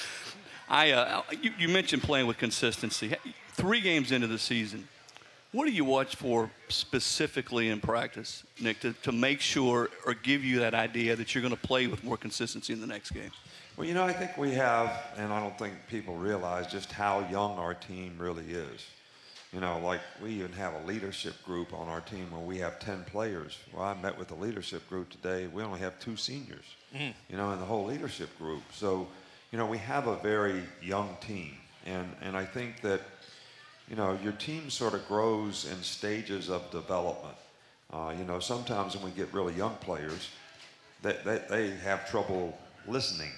I, uh, you, you mentioned playing with consistency. Three games into the season, what do you watch for specifically in practice, Nick, to, to make sure or give you that idea that you're going to play with more consistency in the next game? Well, you know, I think we have, and I don't think people realize just how young our team really is. You know, like we even have a leadership group on our team where we have ten players. Well, I met with the leadership group today. We only have two seniors, Mm. you know, in the whole leadership group. So, you know, we have a very young team. And, and I think that, you know, your team sort of grows in stages of development. Uh, you know, sometimes when we get really young players, they, they, they have trouble listening.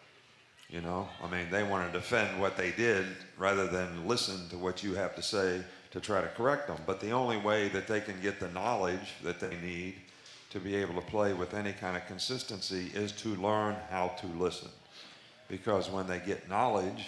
You know, I mean, they want to defend what they did rather than listen to what you have to say to try to correct them. But the only way that they can get the knowledge that they need to be able to play with any kind of consistency is to learn how to listen. Because when they get knowledge,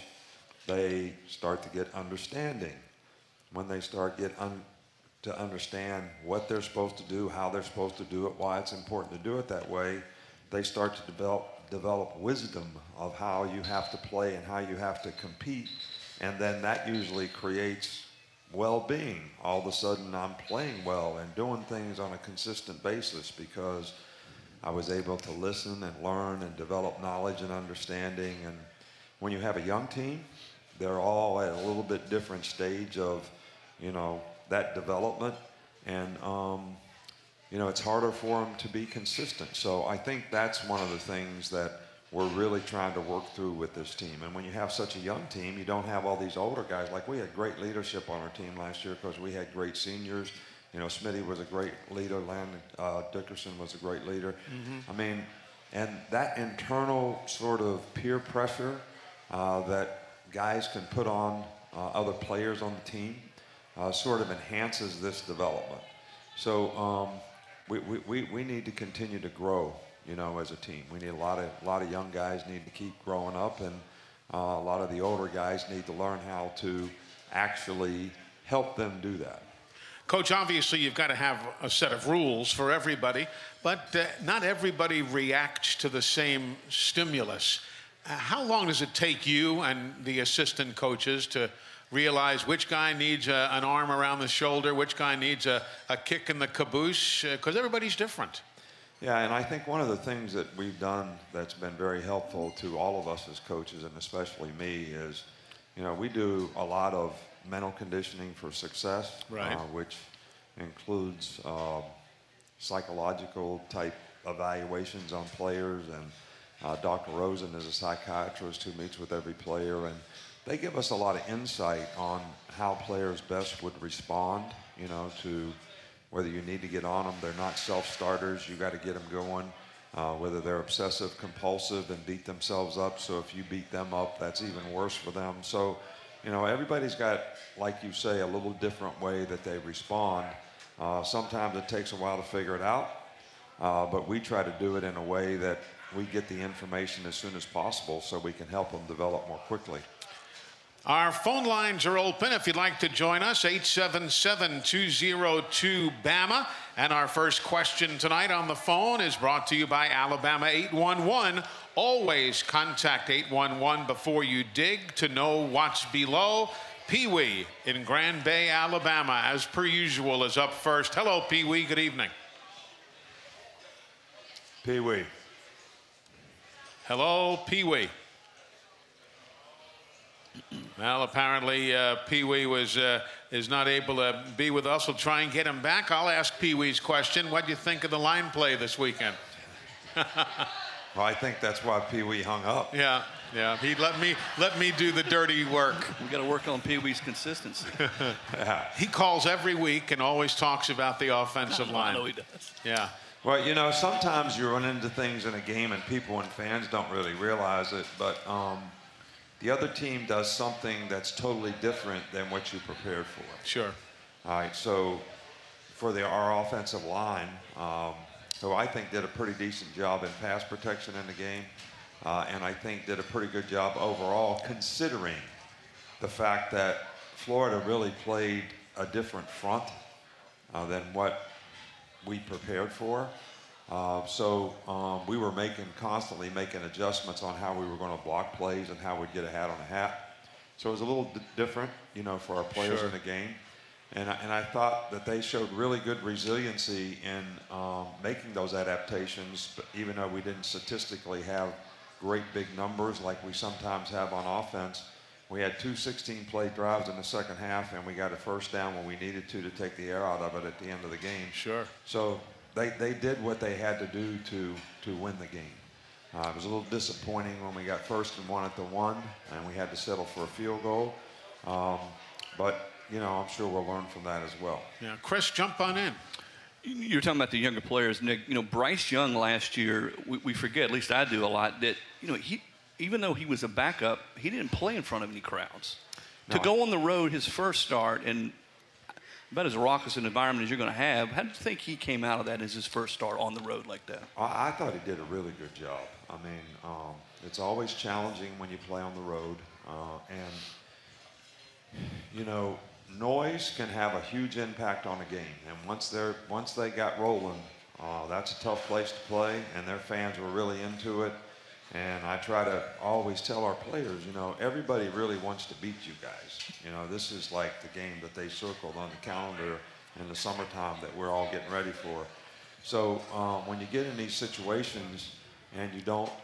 they start to get understanding. When they start get un to understand what they're supposed to do, how they're supposed to do it, why it's important to do it that way, they start to develop develop wisdom of how you have to play and how you have to compete, and then that usually creates well-being. All of a sudden I'm playing well and doing things on a consistent basis because I was able to listen and learn and develop knowledge and understanding. And when you have a young team, they're all at a little bit different stage of, you know, that development, and um, you know, it's harder for them to be consistent. So I think that's one of the things that we're really trying to work through with this team. And when you have such a young team, you don't have all these older guys. Like we had great leadership on our team last year because we had great seniors. You know, Smitty was a great leader. Landon uh, Dickerson was a great leader. Mm-hmm. I mean, and that internal sort of peer pressure uh, that guys can put on uh, other players on the team uh, sort of enhances this development. So um, we, we, we need to continue to grow, you know, as a team. We need a lot of, a lot of young guys need to keep growing up, and uh, a lot of the older guys need to learn how to actually help them do that. Coach, obviously you've got to have a set of rules for everybody, but uh, not everybody reacts to the same stimulus. Uh, how long does it take you and the assistant coaches to realize which guy needs a, an arm around the shoulder, which guy needs a, a kick in the caboose? Because uh, everybody's different. Yeah, and I think one of the things that we've done that's been very helpful to all of us as coaches, and especially me, is, you know, we do a lot of mental conditioning for success, right. uh, which includes uh, psychological type evaluations on players, and uh, Doctor Rosen is a psychiatrist who meets with every player, and they give us a lot of insight on how players best would respond, you know, to whether you need to get on them. They're not self-starters. You got to get them going. Uh, whether they're obsessive compulsive and beat themselves up. So if you beat them up, that's even worse for them. So you know, everybody's got, like you say, a little different way that they respond. Uh, sometimes it takes a while to figure it out, uh, but we try to do it in a way that we get the information as soon as possible so we can help them develop more quickly. Our phone lines are open if you'd like to join us, eight seven seven, two oh two, B A M A. And our first question tonight on the phone is brought to you by Alabama eight one one. Always contact eight one one before you dig to know what's below. Pee Wee in Grand Bay, Alabama, as per usual, is up first. Hello, Pee Wee. Good evening. Pee Wee. Hello, Pee Wee. Well, apparently uh, Pee Wee was uh, is not able to be with us. We'll try and get him back. I'll ask Pee Wee's question. What do you think of the line play this weekend? Well, I think that's why Pee Wee hung up. Yeah, yeah. He let me let me do the dirty work. We got to work on Pee Wee's consistency. Yeah. He calls every week and always talks about the offensive line. I know he does. Yeah. Well, you know, sometimes you run into things in a game and people and fans don't really realize it, but um, the other team does something that's totally different than what you prepared for. Sure. All right, so for the, our offensive line, um, who I think did a pretty decent job in pass protection in the game, uh, and I think did a pretty good job overall considering the fact that Florida really played a different front uh, than what we prepared for. Uh, so um, we were making, constantly making adjustments on how we were going to block plays and how we'd get a hat on a hat. So it was a little d different, you know, for our players Sure. in the game. And I, and I thought that they showed really good resiliency in um, making those adaptations, but even though we didn't statistically have great big numbers like we sometimes have on offense. We had two sixteen-play drives in the second half, and we got a first down when we needed to to take the air out of it at the end of the game. Sure. So they, they did what they had to do to, to win the game. Uh, it was a little disappointing when we got first and one at the one, and we had to settle for a field goal. Um, but, you know, I'm sure we'll learn from that as well. Yeah, Chris, jump on in. You're talking about the younger players, Nick. You know, Bryce Young last year, we, we forget, at least I do a lot, that, you know, he, even though he was a backup, he didn't play in front of any crowds. No. To go on the road his first start and about as raucous an environment as you're going to have, how do you think he came out of that as his first start on the road like that? I, I thought he did a really good job. I mean, um, it's always challenging when you play on the road. Uh, and, you know, noise can have a huge impact on a game. And once they're once they got rolling, uh, that's a tough place to play, and their fans were really into it. And I try to always tell our players, you know, everybody really wants to beat you guys. You know, this is like the game that they circled on the calendar in the summertime that we're all getting ready for. So um, when you get in these situations and you don't,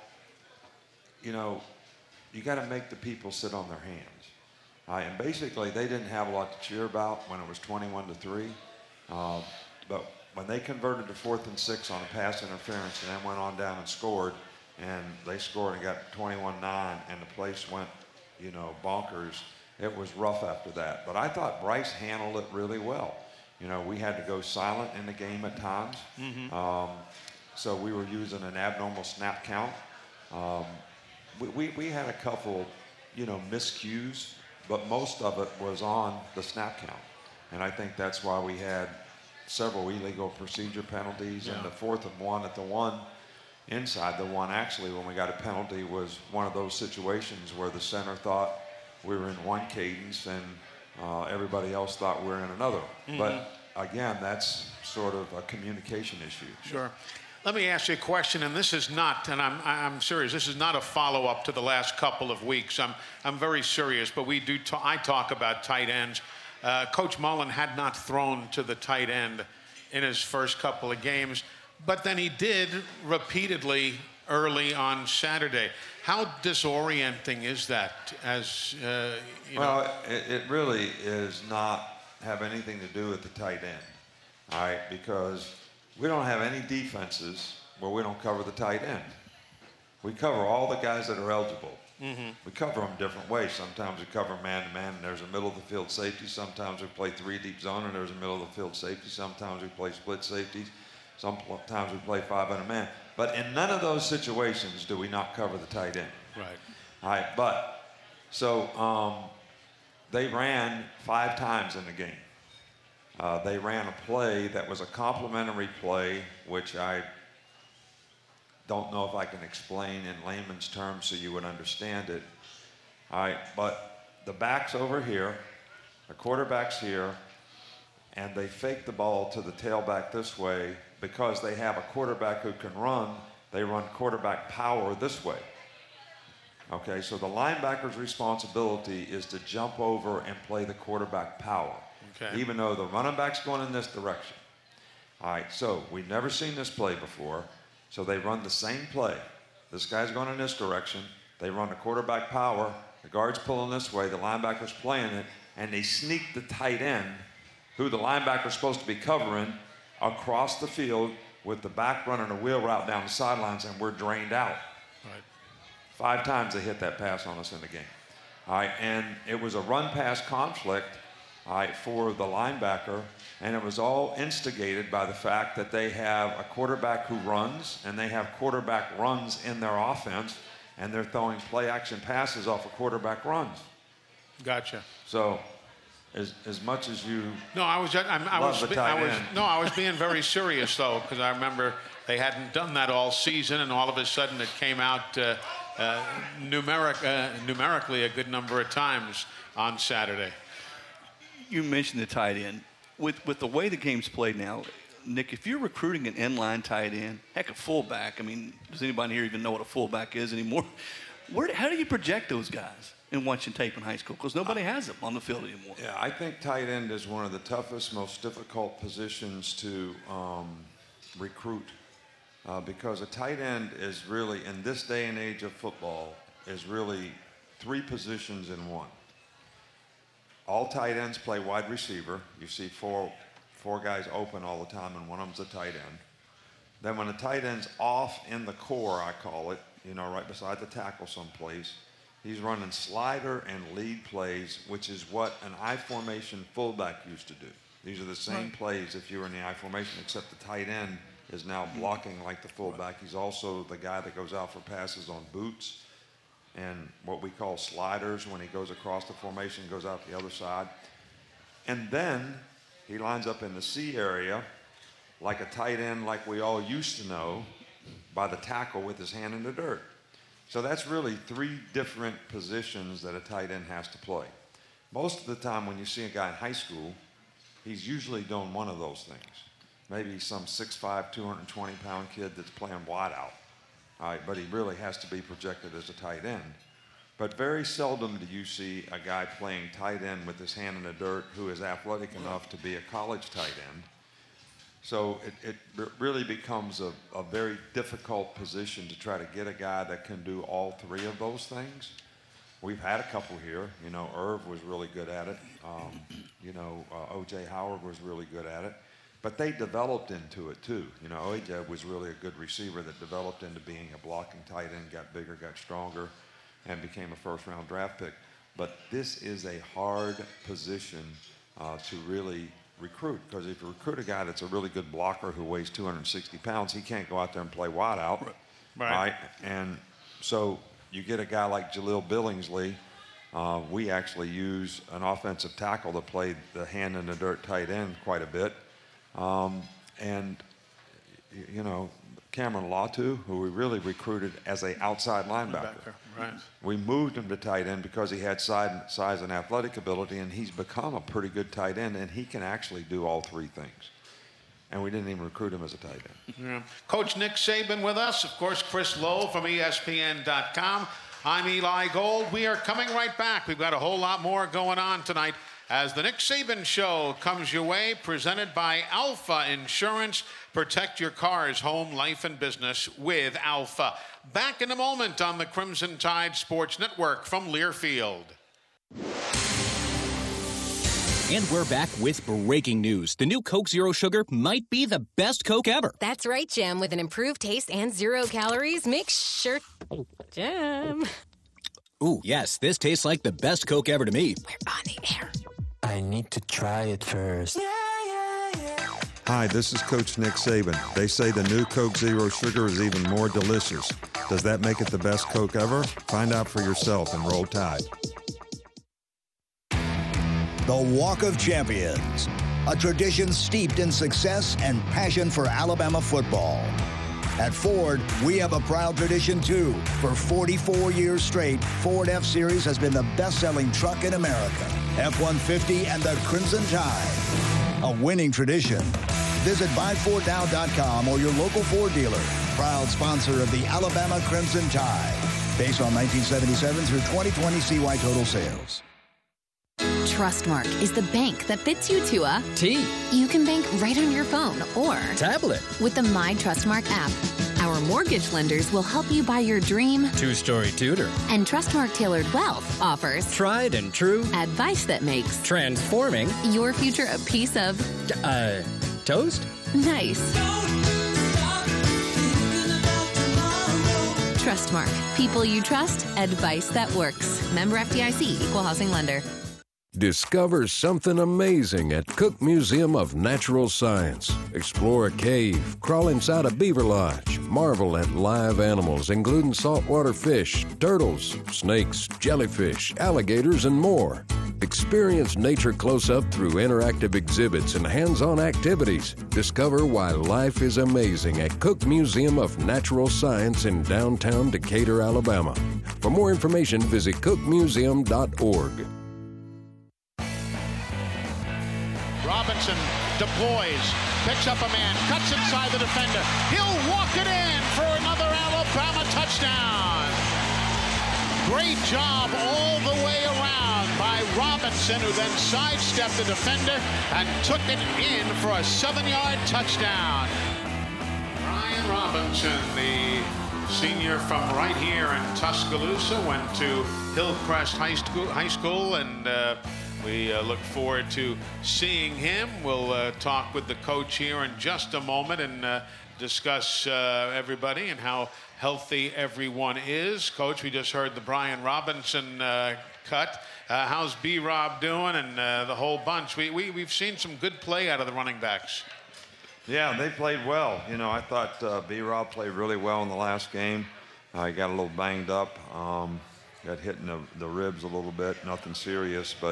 you know, you got to make the people sit on their hands. Uh, and basically, they didn't have a lot to cheer about when it was twenty-one to three. Uh, but when they converted to fourth and six on a pass interference and then went on down and scored, and they scored and got twenty-one nine, and the place went, you know, bonkers. It was rough after that. But I thought Bryce handled it really well. You know, we had to go silent in the game at times. Mm-hmm. um, so we were using an abnormal snap count. Um, we, we, we had a couple, you know, miscues, but most of it was on the snap count. And I think that's why we had several illegal procedure penalties. Yeah. And the fourth and one at the one, inside the one, actually, when we got a penalty, was one of those situations where the center thought we were in one cadence and uh, everybody else thought we were in another. Mm-hmm. But again, that's sort of a communication issue. Sure. Let me ask you a question, and this is not, and I'm, I'm serious, this is not a follow-up to the last couple of weeks. I'm, I'm very serious, but we do, ta- I talk about tight ends. Uh, Coach Mullen had not thrown to the tight end in his first couple of games, but then he did repeatedly early on Saturday. How disorienting is that? As uh, you well, know? it, it really is not have anything to do with the tight end, all right? Because we don't have any defenses where we don't cover the tight end. We cover all the guys that are eligible. Mm-hmm. We cover them different ways. Sometimes we cover man-to-man, and there's a middle-of-the-field safety. Sometimes we play three-deep zone, and there's a middle-of-the-field safety. Sometimes we play split safeties. Sometimes we play five-hundred man. But in none of those situations do we not cover the tight end. Right. All right, but, so, um, they ran five times in the game. Uh, they ran a play that was a complementary play, which I don't know if I can explain in layman's terms so you would understand it. All right, but the back's over here, the quarterback's here, and they fake the ball to the tailback this way. Because they have a quarterback who can run, they run quarterback power this way. Okay, so the linebacker's responsibility is to jump over and play the quarterback power, okay, even though the running back's going in this direction. All right, so we've never seen this play before, so they run the same play. This guy's going in this direction. They run the quarterback power. The guard's pulling this way. The linebacker's playing it, and they sneak the tight end, who the linebacker's supposed to be covering, across the field with the back running a wheel route down the sidelines, and we're drained out. Right. Five times they hit that pass on us in the game. All right, and it was a run-pass conflict, all right, for the linebacker, and it was all instigated by the fact that they have a quarterback who runs, and they have quarterback runs in their offense, and they're throwing play-action passes off of quarterback runs. Gotcha. So, As, as much as you no, I was just, I'm, I love was, the tight I was end. no, I was being very serious though, because I remember they hadn't done that all season, and all of a sudden it came out uh, uh, numeric, uh, numerically a good number of times on Saturday. You mentioned the tight end. With with the way the game's played now, Nick, if you're recruiting an inline tight end, heck, a fullback. I mean, does anybody here even know what a fullback is anymore? Where, how do you project those guys in watching tape in high school? Because nobody has them on the field anymore. Yeah, I think tight end is one of the toughest, most difficult positions to um, recruit uh, because a tight end is really, in this day and age of football, is really three positions in one. All tight ends play wide receiver. You see four, four guys open all the time, and one of them's a tight end. Then when the tight end's off in the core, I call it, you know, right beside the tackle someplace, he's running slider and lead plays, which is what an I formation fullback used to do. These are the same right. plays if you were in the I formation, except the tight end is now blocking like the fullback. He's also the guy that goes out for passes on boots and what we call sliders when he goes across the formation, goes out the other side. And then he lines up in the C area like a tight end like we all used to know by the tackle with his hand in the dirt. So that's really three different positions that a tight end has to play. Most of the time when you see a guy in high school, he's usually doing one of those things. Maybe some six five, two hundred twenty pound kid that's playing wide out. All right, but he really has to be projected as a tight end. But very seldom do you see a guy playing tight end with his hand in the dirt who is athletic enough to be a college tight end. So it, it really becomes a, a very difficult position to try to get a guy that can do all three of those things. We've had a couple here. You know, Irv was really good at it. Um, you know, uh, O J Howard was really good at it. But they developed into it too. You know, O J was really a good receiver that developed into being a blocking tight end, got bigger, got stronger, and became a first-round draft pick. But this is a hard position uh, to really recruit, because if you recruit a guy that's a really good blocker who weighs two hundred sixty pounds, he can't go out there and play wide out. Right. Right? And so you get a guy like Jaleel Billingsley. Uh, we actually use an offensive tackle that played the hand in the dirt tight end quite a bit. Um, and, you know, Cameron Latu, who we really recruited as an outside linebacker. linebacker. Right. We moved him to tight end because he had size, size and athletic ability, and he's become a pretty good tight end, and he can actually do all three things. And we didn't even recruit him as a tight end. Yeah. Coach Nick Saban with us. Of course, Chris Lowe from E S P N dot com. I'm Eli Gold. We are coming right back. We've got a whole lot more going on tonight as the Nick Saban Show comes your way, presented by Alpha Insurance. Protect your car's home, life, and business with Alpha. Back in a moment on the Crimson Tide Sports Network from Learfield. And we're back with breaking news. The new Coke Zero Sugar might be the best Coke ever. That's right, Jim. With an improved taste and zero calories, make sure... Jim. Ooh, yes, this tastes like the best Coke ever to me. We're on the air. I need to try it first. Yeah, yeah, yeah. Hi, this is Coach Nick Saban. They say the new Coke Zero Sugar is even more delicious. Does that make it the best Coke ever? Find out for yourself and Roll Tide. the Walk of Champions, a tradition steeped in success and passion for Alabama football. At Ford, we have a proud tradition, too. For forty-four years straight, Ford F-Series has been the best-selling truck in America. F one fifty and the Crimson Tide, a winning tradition. Visit buy ford now dot com or your local Ford dealer. Proud sponsor of the Alabama Crimson Tide. Based on nineteen seventy-seven through twenty twenty C Y total sales. Trustmark is the bank that fits you to a T. You can bank right on your phone or tablet with the My Trustmark app. Our mortgage lenders will help you buy your dream two-story tutor. And Trustmark Tailored Wealth offers tried and true advice that makes transforming your future a piece of uh toast. Nice. Trustmark. People you trust. Advice that works. Member F D I C. Equal housing lender. Discover something amazing at Cook Museum of Natural Science. Explore a cave, crawl inside a beaver lodge, marvel at live animals including saltwater fish, turtles, snakes, jellyfish, alligators, and more. Experience nature close up through interactive exhibits and hands-on activities. Discover why life is amazing at Cook Museum of Natural Science in downtown Decatur, Alabama. For more information, visit cook museum dot org. Robinson deploys, picks up a man, cuts inside the defender. He'll walk it in for another Alabama touchdown. Great job all the way around by Robinson, who then sidestepped the defender and took it in for a seven-yard touchdown. Brian Robinson, the senior from right here in Tuscaloosa, went to Hillcrest High School, high school and uh, we uh, look forward to seeing him. We'll uh, talk with the coach here in just a moment and uh, discuss uh, everybody and how healthy everyone is. Coach, we just heard the Brian Robinson uh, cut. Uh, how's B-Rob doing and uh, the whole bunch? We, we, we've seen some good play out of the running backs. Yeah, they played well. You know, I thought uh, B-Rob played really well in the last game. Uh, he got a little banged up, um, got hit in the, the ribs a little bit, nothing serious, but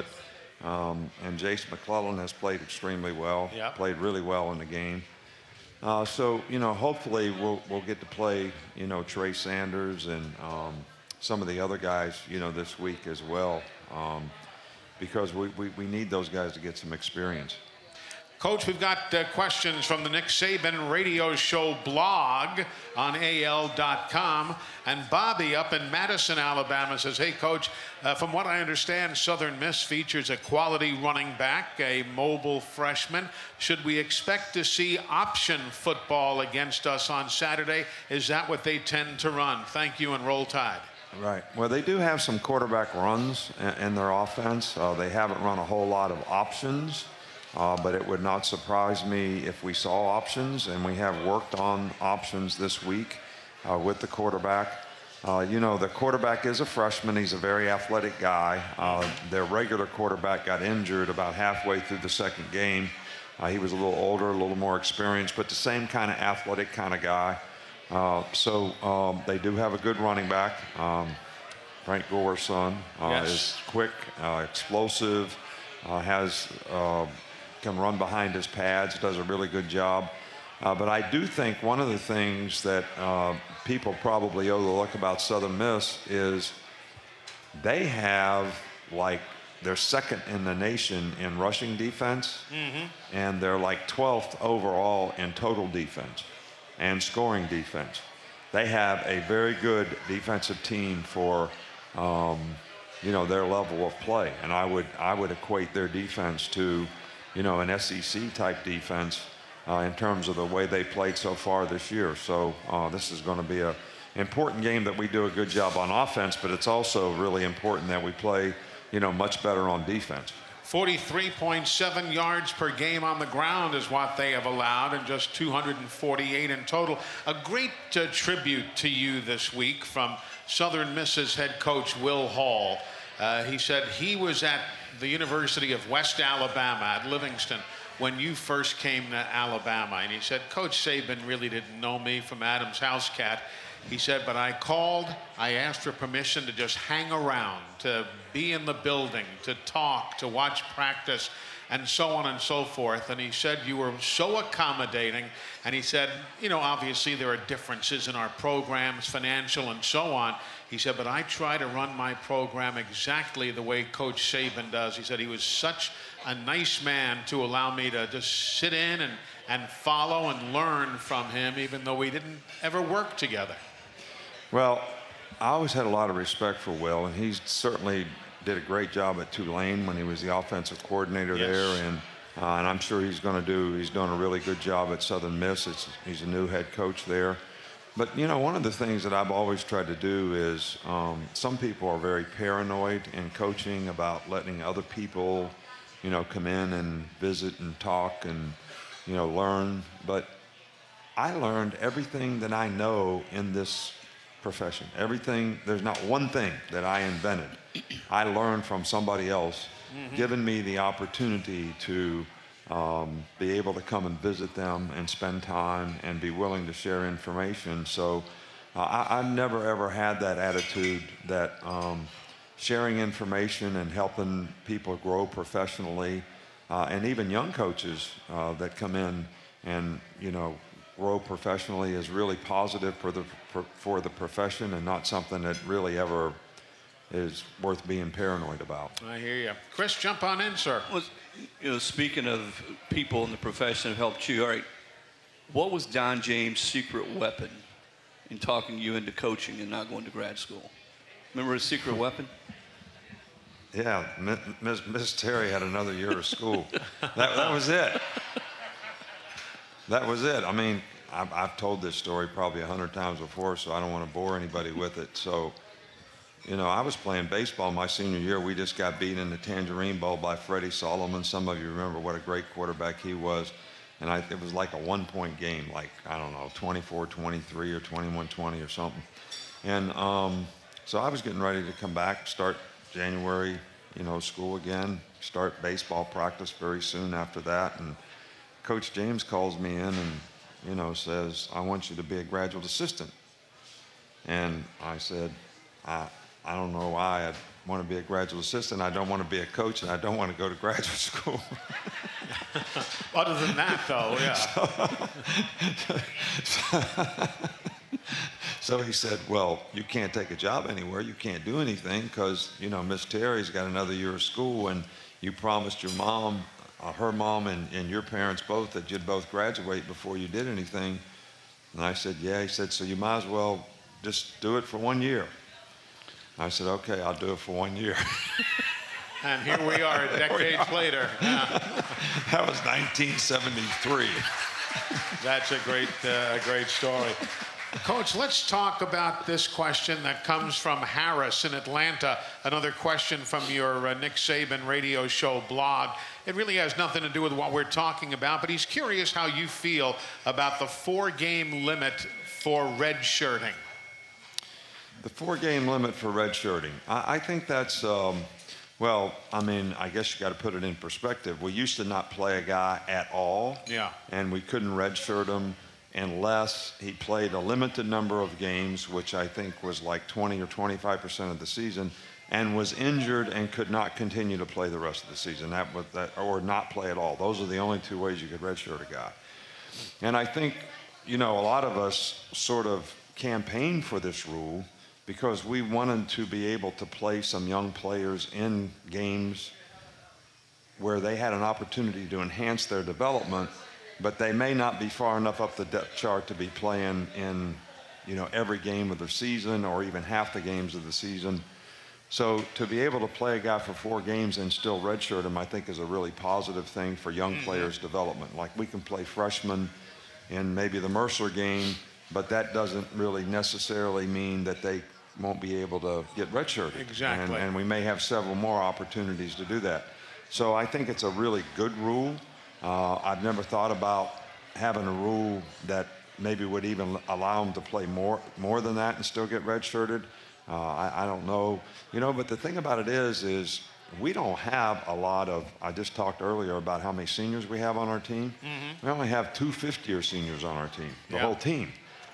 Um, and Jace McClellan has played extremely well, yep. played really well in the game. Uh, so, you know, hopefully we'll, we'll get to play, you know, Trey Sanders and um, some of the other guys, you know, this week as well, um, because we, we, we need those guys to get some experience. Coach, we've got uh, questions from the Nick Saban Radio Show blog on A L dot com. And Bobby up in Madison, Alabama says, hey, Coach, uh, from what I understand, Southern Miss features a quality running back, a mobile freshman. Should we expect to see option football against us on Saturday? Is that what they tend to run? Thank you, and roll Tide. Right. Well, they do have some quarterback runs in, in their offense. Uh, they haven't run a whole lot of options. Uh, but it would not surprise me if we saw options, and we have worked on options this week uh, with the quarterback. Uh, you know, the quarterback is a freshman. He's a very athletic guy. Uh, their regular quarterback got injured about halfway through the second game. Uh, he was a little older, a little more experienced, but the same kind of athletic kind of guy. Uh, so um, they do have a good running back. Um, Frank Gore's son uh, yes. is quick, uh, explosive, uh, has... Uh, can run behind his pads, does a really good job. Uh, but I do think one of the things that uh, people probably overlook about Southern Miss is they have, like, they're second in the nation in rushing defense, mm-hmm. and they're like twelfth overall in total defense and scoring defense. They have a very good defensive team for, um, you know, their level of play. And I would, I would equate their defense to, you know, an S E C type defense uh, in terms of the way they played so far this year. So uh, this is going to be an important game that we do a good job on offense, but it's also really important that we play, you know, much better on defense. forty-three point seven yards per game on the ground is what they have allowed, and just two hundred forty-eight in total. A great uh, tribute to you this week from Southern Miss's head coach Will Hall. Uh, he said he was at the University of West Alabama at Livingston when you first came to Alabama. And he said, Coach Saban really didn't know me from Adam's house cat. He said, but I called, I asked for permission to just hang around, to be in the building, to talk, to watch practice, and so on and so forth. And he said, you were so accommodating. And he said, you know, obviously there are differences in our programs, financial and so on. He said, but I try to run my program exactly the way Coach Saban does. He said he was such a nice man to allow me to just sit in and, and follow and learn from him, even though we didn't ever work together. Well, I always had a lot of respect for Will, and he certainly did a great job at Tulane when he was the offensive coordinator yes. there, and uh, and I'm sure he's going to do. He's done a really good job at Southern Miss. It's, he's a new head coach there. But you know, one of the things that I've always tried to do is um, some people are very paranoid in coaching about letting other people, you know, come in and visit and talk and you know learn. But I learned everything that I know in this profession. Everything, there's not one thing that I invented. I learned from somebody else, mm-hmm. giving me the opportunity to um, be able to come and visit them and spend time and be willing to share information. So uh, I, I've never ever had that attitude that um, sharing information and helping people grow professionally, uh, and even young coaches uh, that come in and, you know, grow professionally is really positive for the for, for the profession and not something that really ever is worth being paranoid about. I hear you. Chris, jump on in, sir. Well, you know, speaking of people in the profession who helped you, all right, what was Don James' secret weapon in talking you into coaching and not going to grad school? Remember his secret weapon? Yeah, Miz Miz Terry had another year of school. that, that was it. That was it. I mean, I've, I've told this story probably a hundred times before, so I don't want to bore anybody with it. So, you know, I was playing baseball my senior year. We just got beat in the Tangerine Bowl by Freddie Solomon. Some of you remember what a great quarterback he was. And I, it was like a one-point game, like, I don't know, twenty-four twenty-three or twenty-one twenty or something. And um, so I was getting ready to come back, start January, you know, school again, start baseball practice very soon after that. And Coach James calls me in and, you know, says, I want you to be a graduate assistant. And I said, I, I don't know why I want to be a graduate assistant. I don't want to be a coach, and I don't want to go to graduate school. Other than that, though, yeah. So, so, so he said, well, you can't take a job anywhere. You can't do anything because, you know, Miss Terry's got another year of school, and you promised your mom, Uh, her mom and, and your parents both, that you'd both graduate before you did anything. And I said, yeah. He said, so you might as well just do it for one year. I said, okay, I'll do it for one year. And here we are decades we are. later. Yeah. That was nineteen seventy-three. That's a great, uh, great story. Coach, let's talk about this question that comes from Harris in Atlanta. Another question from your uh, Nick Saban radio show blog. It really has nothing to do with what we're talking about, but he's curious how you feel about the four-game limit for redshirting. The four-game limit for redshirting. I, I think that's, um, well, I mean, I guess you got to put it in perspective. We used to not play a guy at all, yeah, and we couldn't redshirt him unless he played a limited number of games, which I think was like twenty or twenty-five percent of the season, and was injured and could not continue to play the rest of the season, that was that, or not play at all. Those are the only two ways you could redshirt a guy. And I think, you know, a lot of us sort of campaigned for this rule because we wanted to be able to play some young players in games where they had an opportunity to enhance their development, but they may not be far enough up the depth chart to be playing in, you know, every game of the season or even half the games of the season. So to be able to play a guy for four games and still redshirt him, I think is a really positive thing for young players' development. Like, we can play freshmen in maybe the Mercer game, but that doesn't really necessarily mean that they won't be able to get redshirted. Exactly. And, and we may have several more opportunities to do that. So I think it's a really good rule. Uh, I've never thought about having a rule that maybe would even allow them to play more more than that and still get redshirted. Uh, I, I don't know, you know, but the thing about it is, is we don't have a lot of, I just talked earlier about how many seniors we have on our team. Mm-hmm. We only have two fifth-year seniors on our team, the yeah. whole team.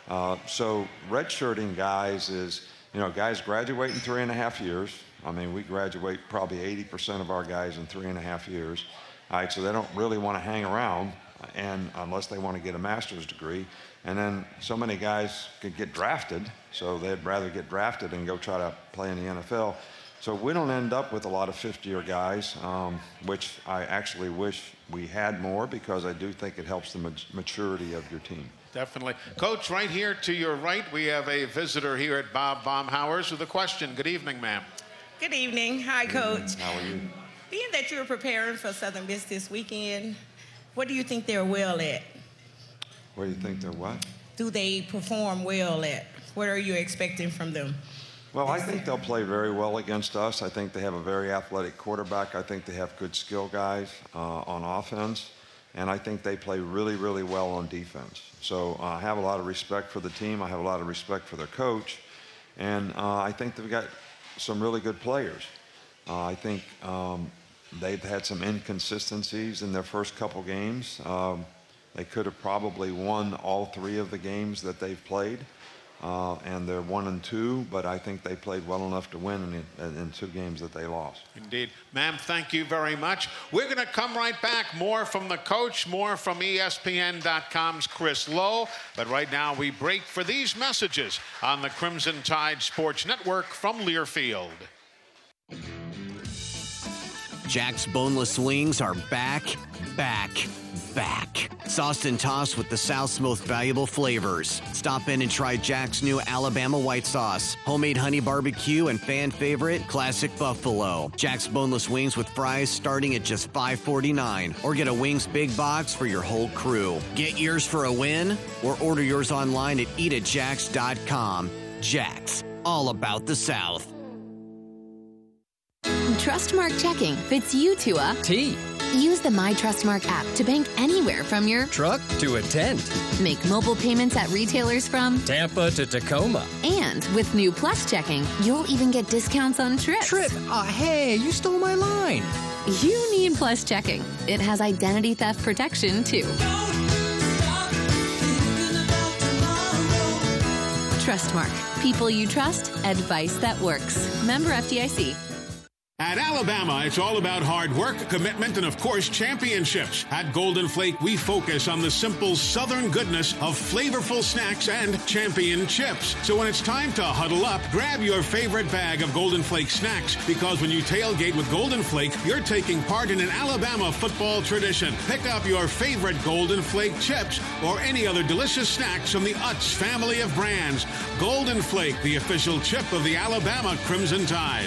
Uh, so redshirting guys is, you know, guys graduate in three and a half years. I mean, we graduate probably eighty percent of our guys in three and a half years. All right, so they don't really want to hang around, and unless they want to get a master's degree. And then so many guys could get drafted, so they'd rather get drafted and go try to play in the N F L. So we don't end up with a lot of fifth-year guys, um, which I actually wish we had more, because I do think it helps the mat- maturity of your team. Definitely. Coach, right here to your right, we have a visitor here at Bob Baumhauer's with a question. Good evening, ma'am. Good evening. Hi, Coach. How are you? Being that you're preparing for Southern Miss this weekend, what do you think they're well at? What do you think they're what? Do they perform well at? What are you expecting from them? Well, I think they'll play very well against us. I think they have a very athletic quarterback. I think they have good skill guys uh, on offense. And I think they play really, really well on defense. So uh, I have a lot of respect for the team. I have a lot of respect for their coach. And uh, I think they've got some really good players. Uh, I think um, they've had some inconsistencies in their first couple games. Um, they could have probably won all three of the games that they've played. Uh, and they're one and two, but I think they played well enough to win in, in, in two games that they lost. Indeed. Ma'am, thank you very much. We're going to come right back. More from the coach, more from E S P N dot com's Chris Lowe. But right now we break for these messages on the Crimson Tide Sports Network from Learfield. Jack's boneless wings are back, back, back. Sauced and tossed with the South's most valuable flavors. Stop in and try Jack's new Alabama white sauce, homemade honey barbecue, and fan favorite, classic buffalo. Jack's boneless wings with fries starting at just five forty-nine, or get a wings big box for your whole crew. Get yours for a win, or order yours online at eat at jacks dot com. Jack's, all about the South. Trustmark checking fits you to a T. Use the My Trustmark app to bank anywhere from your truck to a tent. Make mobile payments at retailers from Tampa to Tacoma. And with new Plus checking, you'll even get discounts on trips. Trip? Uh, hey, you stole my line. You need Plus checking. It has identity theft protection, too. Trustmark. People you trust. Advice that works. Member F D I C. At Alabama, it's all about hard work, commitment, and of course, championships. At Golden Flake, we focus on the simple Southern goodness of flavorful snacks and champion chips. So when it's time to huddle up, grab your favorite bag of Golden Flake snacks, because when you tailgate with Golden Flake, you're taking part in an Alabama football tradition. Pick up your favorite Golden Flake chips or any other delicious snacks from the Utz family of brands. Golden Flake, the official chip of the Alabama Crimson Tide.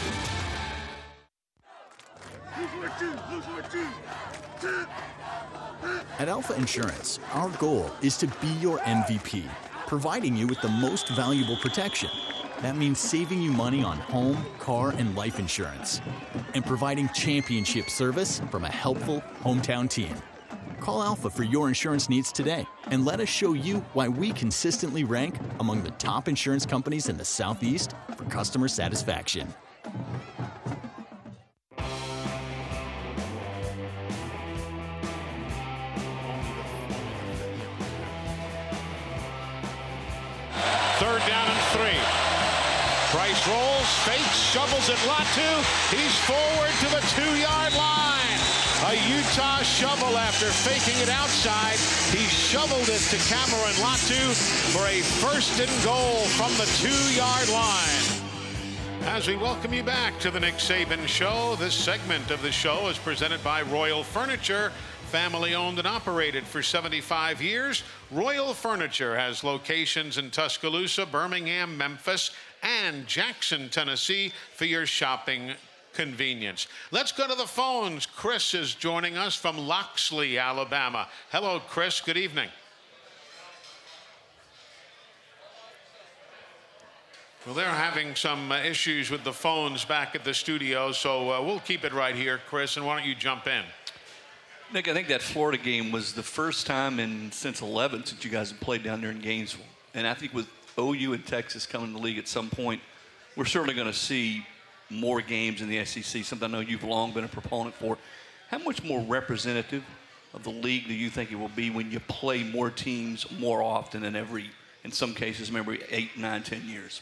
At Alpha Insurance, our goal is to be your M V P, providing you with the most valuable protection. That means saving you money on home, car, and life insurance, and providing championship service from a helpful hometown team. Call Alpha for your insurance needs today, and let us show you why we consistently rank among the top insurance companies in the Southeast for customer satisfaction. Third down and three. Price rolls, fakes, shovels at Latu. He's forward to the two-yard line. A Utah shovel after faking it outside. He shoveled it to Cameron Latu for a first and goal from the two-yard line. As we welcome you back to the Nick Saban Show, this segment of the show is presented by Royal Furniture. Family owned and operated for seventy-five years, Royal Furniture has locations in Tuscaloosa, Birmingham, Memphis, and Jackson, Tennessee for your shopping convenience. Let's go to the phones. Chris is joining us from Loxley, Alabama. Hello, Chris. Good evening. Well, they're having some uh, issues with the phones back at the studio, so uh, we'll keep it right here, Chris, and why don't you jump in? Nick, I think that Florida game was the first time in since eleven since you guys have played down there in Gainesville. And I think with O U and Texas coming to the league at some point, we're certainly going to see more games in the S E C, something I know you've long been a proponent for. How much more representative of the league do you think it will be when you play more teams more often in every in some cases, maybe eight, nine, ten years.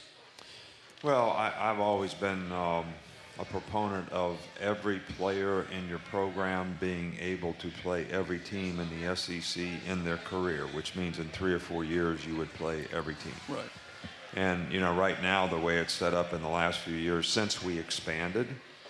Well, I, I've always been um, a proponent of every player in your program being able to play every team in the S E C in their career, which means in three or four years you would play every team. Right. And, you know, right now, the way it's set up in the last few years, since we expanded,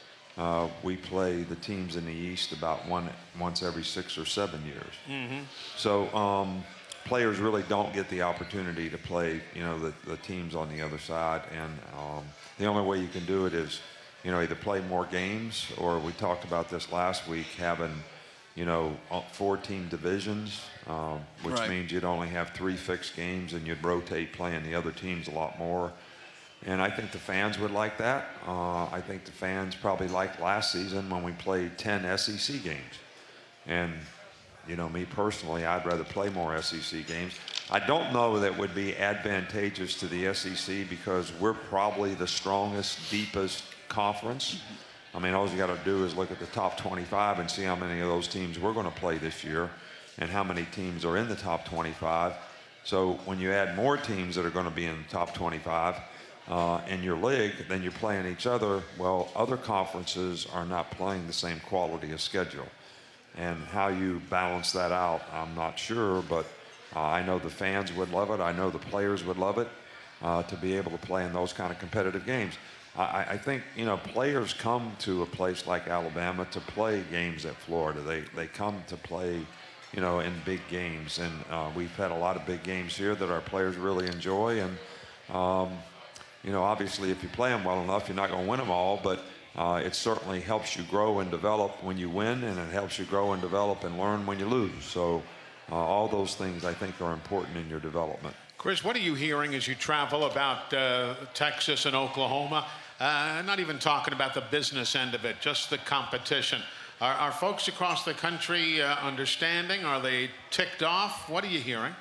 uh, we play the teams in the East about one once every six or seven years. Mm-hmm. So um, players really don't get the opportunity to play, you know, the, the teams on the other side. And um, the only way you can do it is, you know, either play more games, or we talked about this last week, having, you know, four team divisions, um, which right. means you'd only have three fixed games and you'd rotate playing the other teams a lot more. And I think the fans would like that. Uh, I think the fans probably liked last season when we played ten S E C games. And, you know, me personally, I'd rather play more S E C games. I don't know that would be advantageous to the S E C because we're probably the strongest, deepest conference. I mean, all you got to do is look at the top twenty-five and see how many of those teams we're going to play this year and how many teams are in the top twenty-five. So when you add more teams that are going to be in the top twenty-five uh, in your league, then you're playing each other. Well, other conferences are not playing the same quality of schedule. And how you balance that out, I'm not sure, but uh, I know the fans would love it. I know the players would love it uh, to be able to play in those kind of competitive games. I, I think, you know, players come to a place like Alabama to play games at Florida. They they come to play, you know, in big games. And uh, we've had a lot of big games here that our players really enjoy. And, um, you know, obviously if you play them well enough, you're not going to win them all. But uh, it certainly helps you grow and develop when you win, and it helps you grow and develop and learn when you lose. So uh, all those things, I think, are important in your development. Chris, what are you hearing as you travel about uh, Texas and Oklahoma? Uh, not even talking about the business end of it, just the competition. Are, are folks across the country uh, understanding? Are they ticked off? What are you hearing?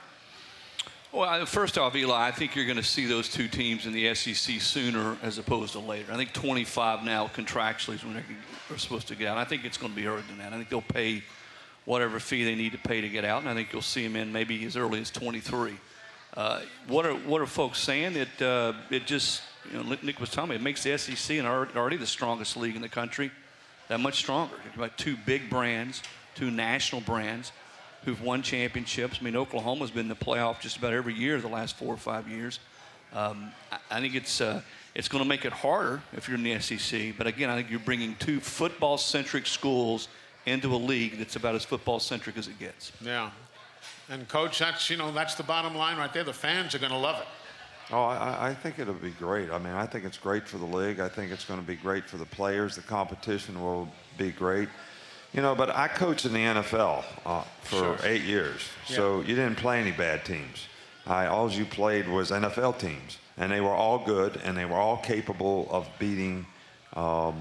Well, first off, Eli, I think you're going to see those two teams in the S E C sooner as opposed to later. I think twenty-five now contractually is when they're supposed to get out. I think it's going to be earlier than that. I think they'll pay whatever fee they need to pay to get out, and I think you'll see them in maybe as early as twenty-three. Uh, what are what are folks saying? It uh, it just, you know, Nick was telling me, it makes the S E C and already the strongest league in the country that much stronger. You've got two big brands, two national brands who've won championships. I mean, Oklahoma's been in the playoff just about every year the last four or five years. Um, I, I think it's uh, it's going to make it harder if you're in the S E C. But again, I think you're bringing two football-centric schools into a league that's about as football-centric as it gets. Yeah. And, Coach, that's, you know, that's the bottom line right there. The fans are going to love it. Oh, I, I think it'll be great. I mean, I think it's great for the league. I think it's going to be great for the players. The competition will be great. You know, but I coached in the N F L uh, for Sure. eight years. Yeah. So you didn't play any bad teams. I, all you played was N F L teams. And they were all good, and they were all capable of beating um,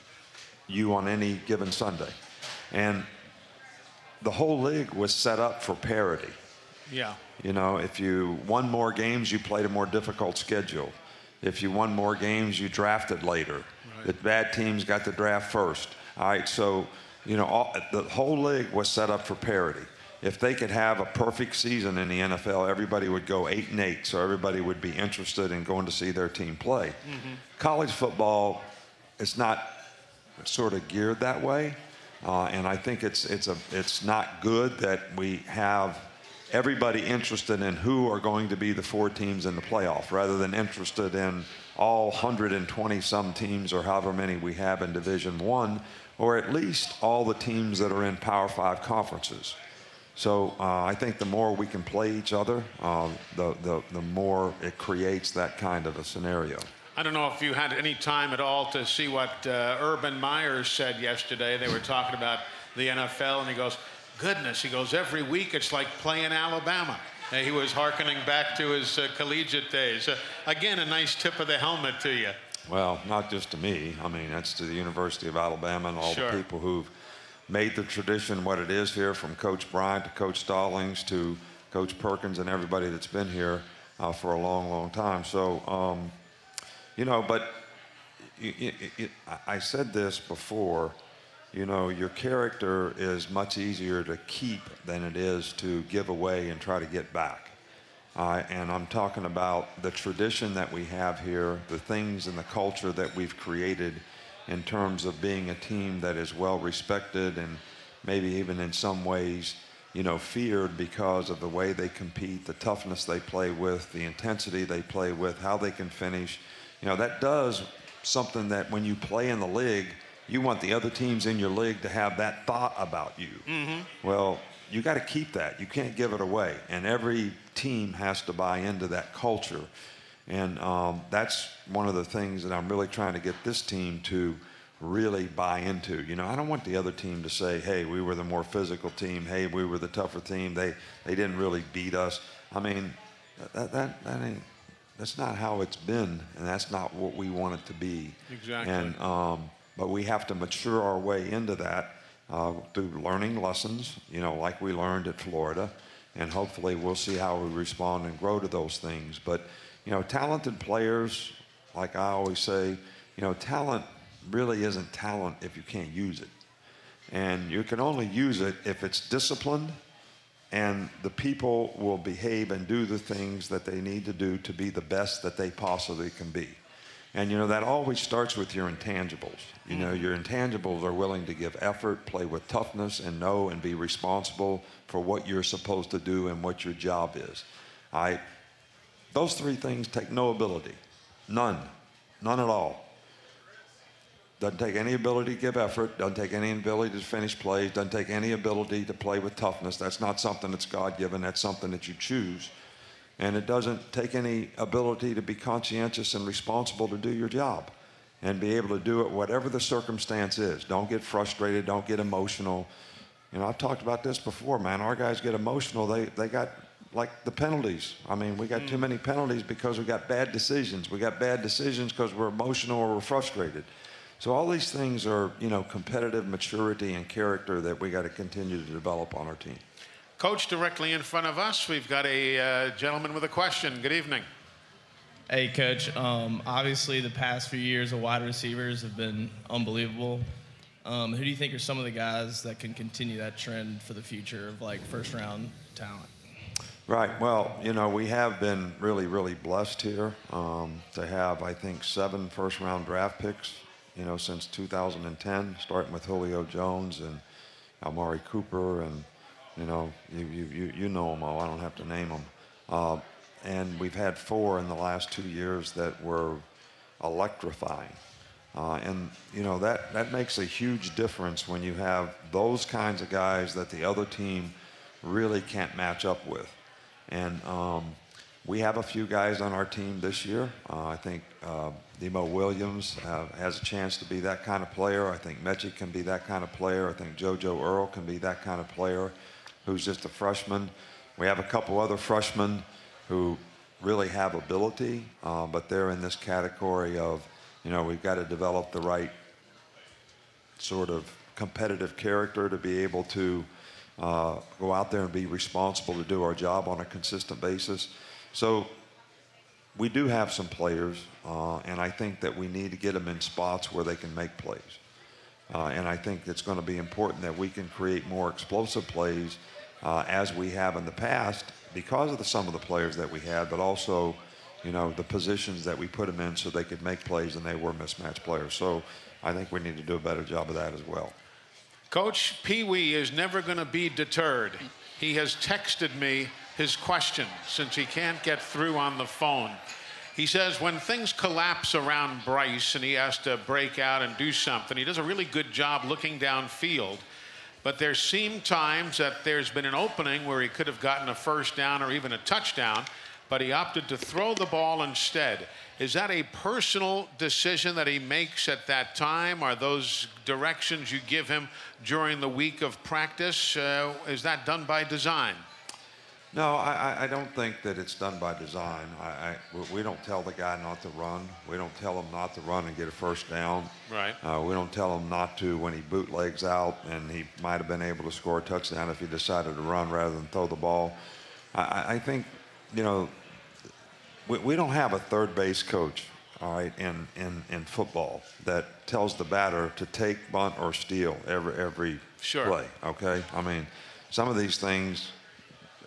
you on any given Sunday. And the whole league was set up for parity. Yeah. You know, if you won more games, you played a more difficult schedule. If you won more games, you drafted later. Right. The bad teams got the draft first. All right, so, you know, all, the whole league was set up for parity. If they could have a perfect season in the N F L, everybody would go eight and eight, so everybody would be interested in going to see their team play. Mm-hmm. College football is not sort of geared that way. Uh, and I think it's it's a it's not good that we have everybody interested in who are going to be the four teams in the playoff, rather than interested in all one hundred twenty some teams or however many we have in Division One, or at least all the teams that are in Power Five conferences. So uh, I think the more we can play each other, uh, the, the the more it creates that kind of a scenario. I don't know if you had any time at all to see what uh, Urban Meyer said yesterday. They were talking about the N F L, and he goes, goodness, he goes, every week it's like playing Alabama. And he was hearkening back to his uh, collegiate days. Uh, again, a nice tip of the helmet to you. Well, not just to me. I mean, that's to the University of Alabama and all Sure. the people who've made the tradition what it is here, from Coach Bryant to Coach Stallings to Coach Perkins and everybody that's been here uh, for a long, long time. So, um, you know, but it, it, it, I said this before, you know, your character is much easier to keep than it is to give away and try to get back. Uh, and I'm talking about the tradition that we have here, the things and the culture that we've created in terms of being a team that is well respected and maybe even in some ways, you know, feared because of the way they compete, the toughness they play with, the intensity they play with, how they can finish. You know, that does something that when you play in the league, you want the other teams in your league to have that thought about you. Mm-hmm. Well, you got to keep that. You can't give it away. And every team has to buy into that culture. And um, that's one of the things that I'm really trying to get this team to really buy into. You know, I don't want the other team to say, hey, we were the more physical team. Hey, we were the tougher team. They they didn't really beat us. I mean, that that, that ain't, that's not how it's been, and that's not what we want it to be. Exactly. And um, but we have to mature our way into that. Uh, through learning lessons, you know, like we learned at Florida, and hopefully we'll see how we respond and grow to those things. But, you know, talented players, like I always say, you know, talent really isn't talent if you can't use it. And you can only use it if it's disciplined and the people will behave and do the things that they need to do to be the best that they possibly can be. And, you know, that always starts with your intangibles. You know, your intangibles are willing to give effort, play with toughness, and know and be responsible for what you're supposed to do and what your job is. I, those three things take no ability. None. None at all. Doesn't take any ability to give effort, doesn't take any ability to finish plays, doesn't take any ability to play with toughness. That's not something that's God-given. That's something that you choose. And it doesn't take any ability to be conscientious and responsible to do your job and be able to do it whatever the circumstance is. Don't get frustrated. Don't get emotional. You know, I've talked about this before, man. Our guys get emotional. They, they got, like, the penalties. I mean, we got mm. too many penalties because we got bad decisions. We got bad decisions because we're emotional or we're frustrated. So all these things are, you know, competitive maturity and character that we got to continue to develop on our team. Coach, directly in front of us, we've got a uh, gentleman with a question. Good evening. Hey, Coach. Um, obviously, the past few years, the wide receivers have been unbelievable. Um, who do you think are some of the guys that can continue that trend for the future of, like, first-round talent? Right. Well, you know, we have been really, really blessed here um, to have, I think, seven first-round draft picks, you know, since two thousand ten, starting with Julio Jones and Amari Cooper and, you know, you, you, you know them all. I don't have to name them. Uh, and we've had four in the last two years that were electrifying. Uh, and, you know, that, that makes a huge difference when you have those kinds of guys that the other team really can't match up with. And um, we have a few guys on our team this year. Uh, I think uh, Nemo Williams uh, has a chance to be that kind of player. I think Mechie can be that kind of player. I think JoJo Earl can be that kind of player who's just a freshman. We have a couple other freshmen who really have ability, uh, but they're in this category of, you know, we've got to develop the right sort of competitive character to be able to uh, go out there and be responsible to do our job on a consistent basis. So we do have some players, uh, and I think that we need to get them in spots where they can make plays. Uh, and I think it's going to be important that we can create more explosive plays uh, as we have in the past because of the, some of the players that we had, but also, you know, the positions that we put them in so they could make plays and they were mismatched players. So I think we need to do a better job of that as well. Coach, Pee Wee is never going to be deterred. He has texted me his question since he can't get through on the phone. He says when things collapse around Bryce and he has to break out and do something, he does a really good job looking downfield. But there seem times that there's been an opening where he could have gotten a first down or even a touchdown, but he opted to throw the ball instead. Is that a personal decision that he makes at that time? Are those directions you give him during the week of practice? Uh, is that done by design? No, I, I don't think that it's done by design. I, I, we don't tell the guy not to run. We don't tell him not to run and get a first down. Right. Uh, we don't tell him not to when he bootlegs out, and he might have been able to score a touchdown if he decided to run rather than throw the ball. I, I think, you know, we, we don't have a third base coach, all right, in, in, in football that tells the batter to take, bunt, or steal every, every sure. play, okay? I mean, some of these things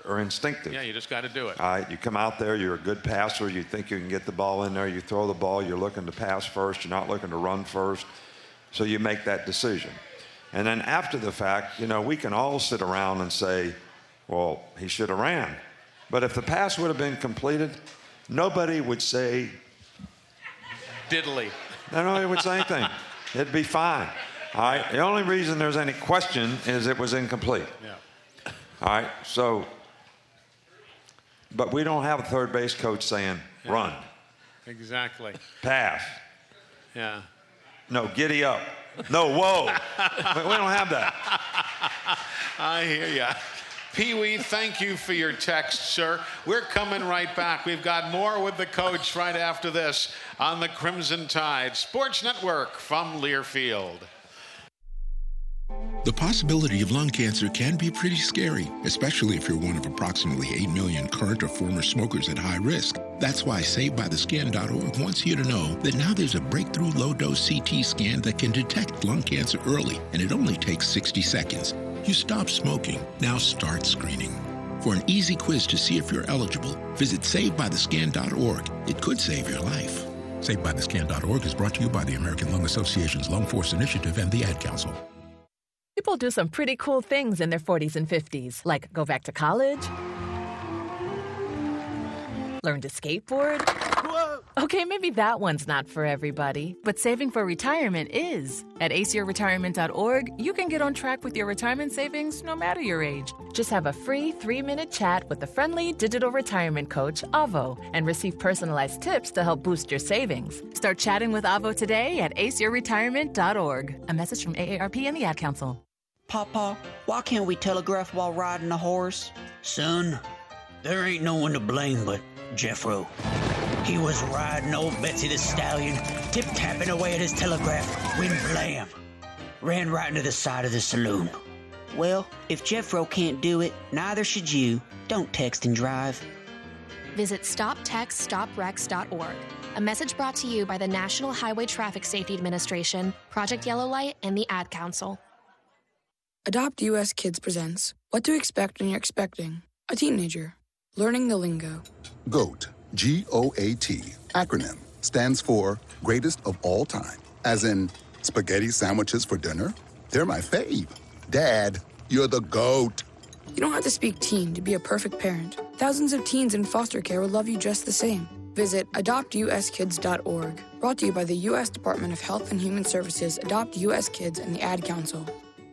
are instinctive. Yeah, you just got to do it. All right, you come out there, you're a good passer, you think you can get the ball in there, you throw the ball, you're looking to pass first, you're not looking to run first, so you make that decision. And then after the fact, you know, we can all sit around and say, well, he should have ran. But if the pass would have been completed, nobody would say diddly. Nobody would say anything. It'd be fine. All right, the only reason there's any question is it was incomplete. Yeah. All right, so, but we don't have a third base coach saying, yeah. run. Exactly. Pass. Yeah. No, giddy up. No, whoa. we don't have that. I hear ya. Pee Wee, thank you for your text, sir. We're coming right back. We've got more with the coach right after this on the Crimson Tide Sports Network from Learfield. The possibility of lung cancer can be pretty scary, especially if you're one of approximately eight million current or former smokers at high risk. That's why Saved By The Scan dot org wants you to know that now there's a breakthrough low-dose C T scan that can detect lung cancer early, and it only takes sixty seconds. You stop smoking, now start screening. For an easy quiz to see if you're eligible, visit Saved By The Scan dot org. It could save your life. Saved By The Scan dot org is brought to you by the American Lung Association's Lung Force Initiative and the Ad Council. People do some pretty cool things in their forties and fifties, like go back to college, learn to skateboard. Whoa. Okay, maybe that one's not for everybody, but saving for retirement is. At A C E R retirement dot org, you can get on track with your retirement savings no matter your age. Just have a free three-minute chat with the friendly digital retirement coach, Avo, and receive personalized tips to help boost your savings. Start chatting with Avo today at A C E R retirement dot org. A message from A A R P and the Ad Council. Papa, why can't we telegraph while riding a horse? Son, there ain't no one to blame but Jeffro. He was riding old Betsy the Stallion, tip-tapping away at his telegraph, when blam, ran right into the side of the saloon. Well, if Jeffro can't do it, neither should you. Don't text and drive. Visit stop text stop wrecks dot org. A message brought to you by the National Highway Traffic Safety Administration, Project Yellow Light, and the Ad Council. Adopt U S Kids presents What to Expect When You're Expecting a Teenager. Learning the lingo. GOAT, G O A T, acronym, stands for Greatest of All Time. As in, spaghetti sandwiches for dinner? They're my fave. Dad, you're the GOAT. You don't have to speak teen to be a perfect parent. Thousands of teens in foster care will love you just the same. Visit adopt U S kids dot org. Brought to you by the U S Department of Health and Human Services, Adopt U S Kids, and the Ad Council.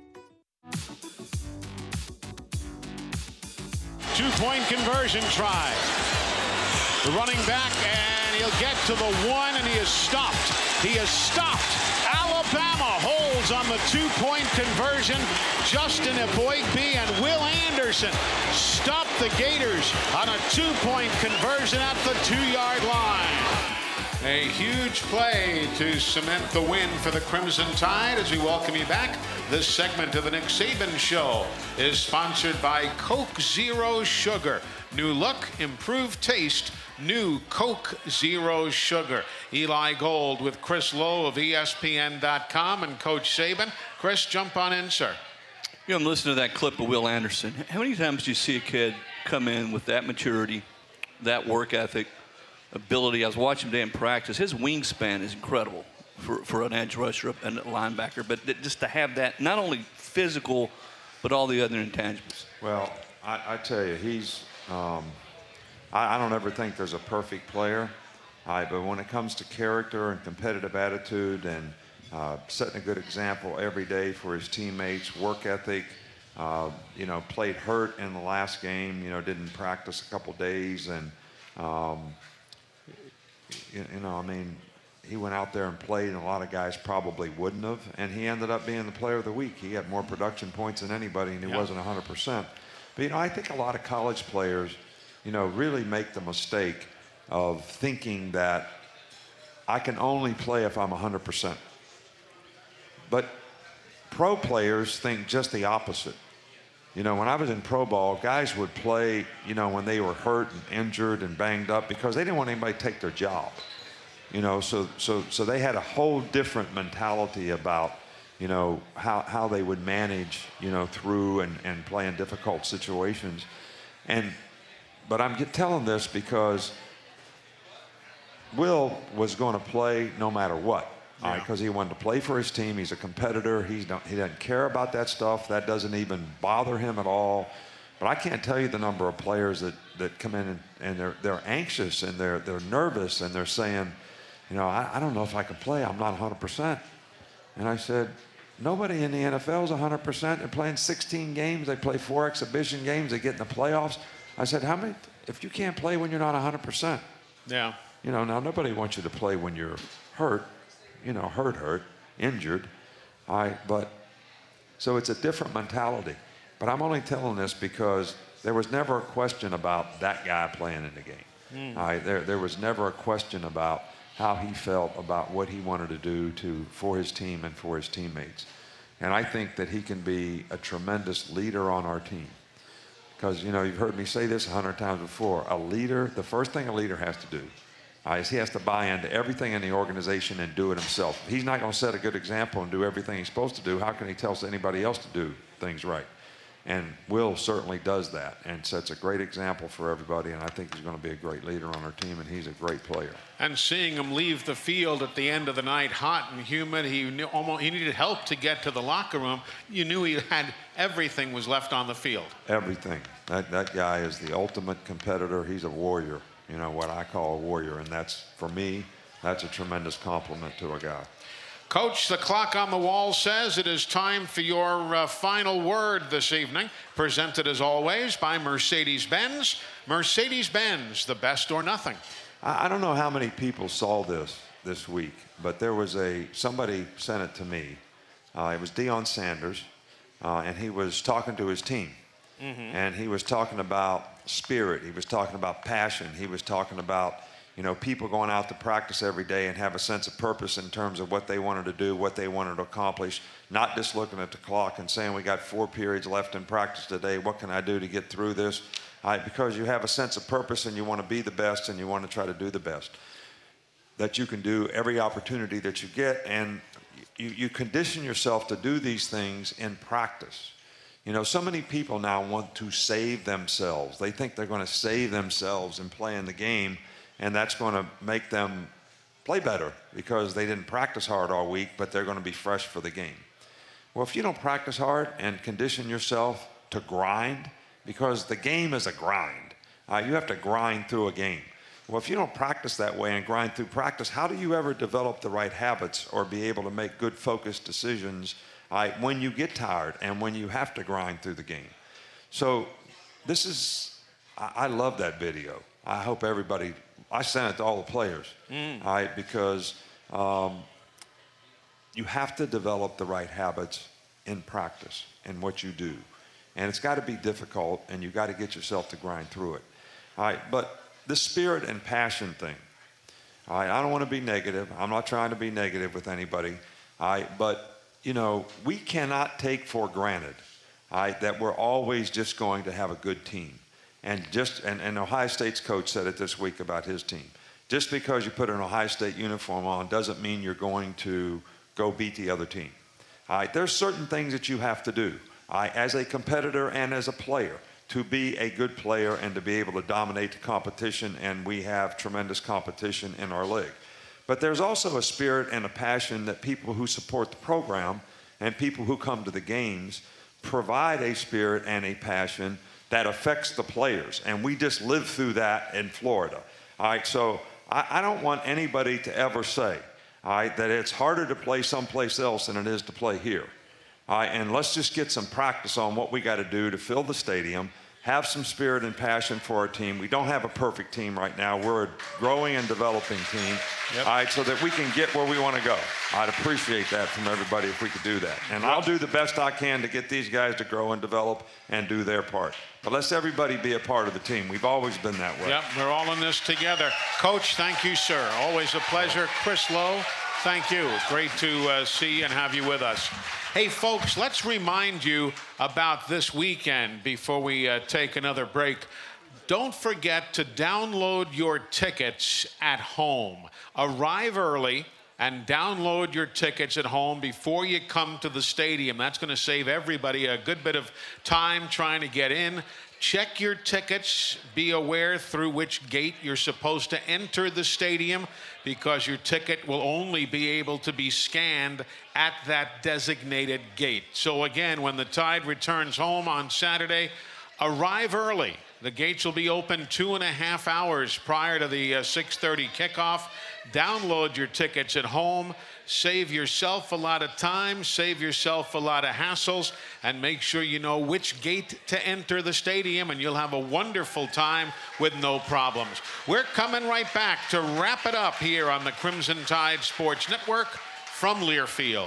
Two-point conversion try. The running back, and he'll get to the one, and he is stopped. He is stopped. Alabama holds on the two-point conversion. Justin Eboigbe and Will Anderson stop the Gators on a two-point conversion at the two-yard line. A huge play to cement the win for the Crimson Tide. As we welcome you back, this segment of the Nick Saban Show is sponsored by Coke Zero Sugar. New look, improved taste, new Coke Zero Sugar. Eli Gold with Chris Lowe of E S P N dot com and Coach Saban. Chris, jump on in, sir. You know, I'm listening to that clip of Will Anderson. How many times do you see a kid come in with that maturity, that work ethic, ability? I was watching him today in practice. His wingspan is incredible for, for an edge rusher and a linebacker, but just to have that, not only physical, but all the other intangibles. Well, I, I tell you, he's, um, I, I don't ever think there's a perfect player, uh, but when it comes to character and competitive attitude and uh, setting a good example every day for his teammates, work ethic, uh, you know, played hurt in the last game, you know, didn't practice a couple days, and um, You, you know, I mean, he went out there and played, and a lot of guys probably wouldn't have, and he ended up being the player of the week. He had more production points than anybody, and he yeah. wasn't one hundred percent. But, you know, I think a lot of college players, you know, really make the mistake of thinking that I can only play if I'm one hundred percent. But pro players think just the opposite. You know, when I was in pro ball, guys would play, you know, when they were hurt and injured and banged up because they didn't want anybody to take their job. You know, so so so they had a whole different mentality about, you know, how, how they would manage, you know, through and, and play in difficult situations. And, but I'm get, telling this because Will was going to play no matter what. Yeah. Because he wanted to play for his team. He's a competitor. He's don't, he doesn't care about that stuff. That doesn't even bother him at all. But I can't tell you the number of players that, that come in and, and they're, they're anxious and they're, they're nervous and they're saying, you know, I, I don't know if I can play. I'm not one hundred percent. And I said, nobody in the N F L is one hundred percent. They're playing sixteen games. They play four exhibition games. They get in the playoffs. I said, how many, if you can't play when you're not one hundred percent? Yeah. You know, now nobody wants you to play when you're hurt. You know, hurt, hurt, injured. I, but, so it's a different mentality. But I'm only telling this because there was never a question about that guy playing in the game. Mm. I, there, there was never a question about how he felt about what he wanted to do to, for his team and for his teammates. And I think that he can be a tremendous leader on our team. Because, you know, you've heard me say this a hundred times before. A leader, the first thing a leader has to do Uh, is he has to buy into everything in the organization and do it himself. If he's not going to set a good example and do everything he's supposed to do, how can he tell anybody else to do things right? And Will certainly does that and sets a great example for everybody, and I think he's going to be a great leader on our team, and he's a great player. And seeing him leave the field at the end of the night, hot and humid, he knew almost he needed help to get to the locker room. You knew he had everything was left on the field. Everything. That, that guy is the ultimate competitor. He's a warrior. You know, what I call a warrior, and that's, for me, that's a tremendous compliment to a guy. Coach, the clock on the wall says it is time for your uh, final word this evening, presented as always by Mercedes-Benz. Mercedes-Benz, the best or nothing. I, I don't know how many people saw this this week, but there was a, somebody sent it to me. Uh, it was Deion Sanders, uh, and he was talking to his team. Mm-hmm. And he was talking about spirit. He was talking about passion. He was talking about, you know, people going out to practice every day and have a sense of purpose in terms of what they wanted to do, what they wanted to accomplish, not just looking at the clock and saying, we got four periods left in practice today. What can I do to get through this? Uh, because you have a sense of purpose and you want to be the best and you want to try to do the best. That you can do every opportunity that you get, and you, you condition yourself to do these things in practice. You know, so many people now want to save themselves. They think they're going to save themselves in playing the game, and that's going to make them play better because they didn't practice hard all week, but they're going to be fresh for the game. Well, if you don't practice hard and condition yourself to grind, because the game is a grind. Uh, you have to grind through a game. Well, if you don't practice that way and grind through practice, how do you ever develop the right habits or be able to make good focused decisions I, when you get tired and when you have to grind through the game? So this is, I, I love that video. I hope everybody, I sent it to all the players, mm. I, because um, you have to develop the right habits in practice in what you do. And it's got to be difficult, and you've got to get yourself to grind through it. All right, but the spirit and passion thing, all right, I don't want to be negative. I'm not trying to be negative with anybody, all right, but you know, we cannot take for granted, all right, that we're always just going to have a good team. And just and, and Ohio State's coach said it this week about his team. Just because you put an Ohio State uniform on doesn't mean you're going to go beat the other team. All right, there's certain things that you have to do, all right, as a competitor and as a player, to be a good player and to be able to dominate the competition, and we have tremendous competition in our league. But there's also a spirit and a passion that people who support the program and people who come to the games provide a spirit and a passion that affects the players. And we just live through that in Florida. All right, so I, I don't want anybody to ever say, all right, that it's harder to play someplace else than it is to play here. All right, and let's just get some practice on what we got to do to fill the stadium, have some spirit and passion for our team. We don't have a perfect team right now. We're a growing and developing team, yep. All right, so that we can get where we want to go. I'd appreciate that from everybody if we could do that. And I'll do the best I can to get these guys to grow and develop and do their part. But let's everybody be a part of the team. We've always been that way. Yep, we're all in this together. Coach, thank you, sir. Always a pleasure. Chris Lowe, thank you. Great to uh, see and have you with us. Hey, folks, let's remind you about this weekend before we uh, take another break. Don't forget to download your tickets at home. Arrive early and download your tickets at home before you come to the stadium. That's going to save everybody a good bit of time trying to get in. Check your tickets. Be aware through which gate you're supposed to enter the stadium, because your ticket will only be able to be scanned at that designated gate. So again, when the Tide returns home on Saturday, arrive early. The gates will be open two and a half hours prior to the uh, six thirty kickoff. Download your tickets at home. Save yourself a lot of time, save yourself a lot of hassles, and make sure you know which gate to enter the stadium, and you'll have a wonderful time with no problems. We're coming right back to wrap it up here on the Crimson Tide Sports Network from Learfield.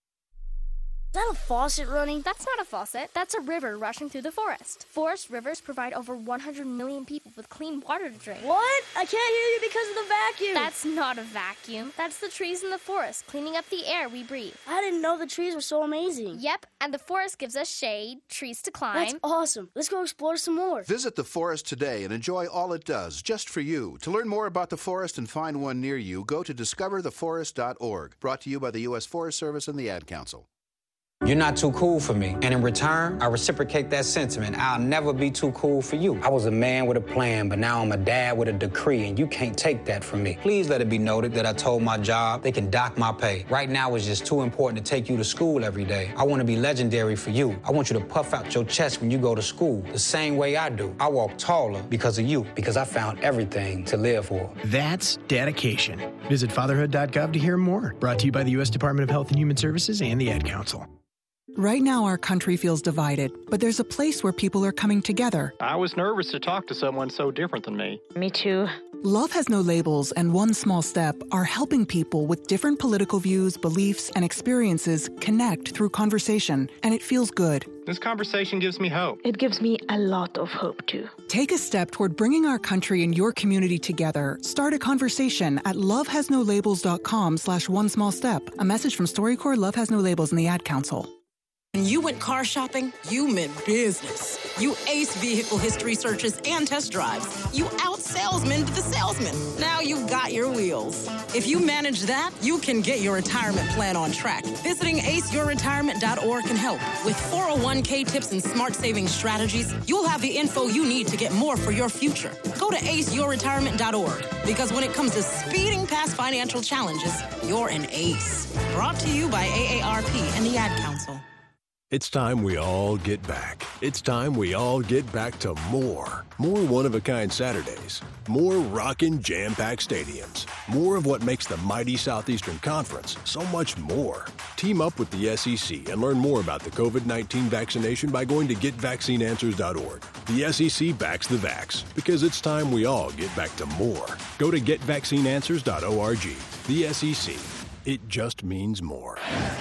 Is that a faucet running? That's not a faucet. That's a river rushing through the forest. Forest rivers provide over one hundred million people with clean water to drink. What? I can't hear you because of the vacuum. That's not a vacuum. That's the trees in the forest cleaning up the air we breathe. I didn't know the trees were so amazing. Yep, and the forest gives us shade, trees to climb. That's awesome. Let's go explore some more. Visit the forest today and enjoy all it does, just for you. To learn more about the forest and find one near you, go to discover the forest dot org. Brought to you by the U S Forest Service and the Ad Council. You're not too cool for me. And in return, I reciprocate that sentiment. I'll never be too cool for you. I was a man with a plan, but now I'm a dad with a decree, and you can't take that from me. Please let it be noted that I told my job they can dock my pay. Right now, it's just too important to take you to school every day. I want to be legendary for you. I want you to puff out your chest when you go to school, the same way I do. I walk taller because of you, because I found everything to live for. That's dedication. Visit fatherhood dot gov to hear more. Brought to you by the U S Department of Health and Human Services and the Ad Council. Right now, our country feels divided, but there's a place where people are coming together. I was nervous to talk to someone so different than me. Me too. Love Has No Labels and One Small Step are helping people with different political views, beliefs, and experiences connect through conversation, and it feels good. This conversation gives me hope. It gives me a lot of hope, too. Take a step toward bringing our country and your community together. Start a conversation at love has no labels dot com slash one small step. A message from StoryCorps, Love Has No Labels, and the Ad Council. When you went car shopping, you meant business. You aced vehicle history searches and test drives. You out-salesmaned the salesman. Now you've got your wheels. If you manage that, you can get your retirement plan on track. Visiting ace your retirement dot org can help. With four oh one k tips and smart saving strategies, you'll have the info you need to get more for your future. Go to ace your retirement dot org, because when it comes to speeding past financial challenges, you're an ace. Brought to you by A A R P and the Ad Council. It's time we all get back. It's time we all get back to more. More one-of-a-kind Saturdays. More rockin' jam-packed stadiums. More of what makes the mighty Southeastern Conference so much more. Team up with the S E C and learn more about the covid nineteen vaccination by going to get vaccine answers dot org. The S E C backs the vax, because it's time we all get back to more. Go to get vaccine answers dot org. The S E C. It just means more.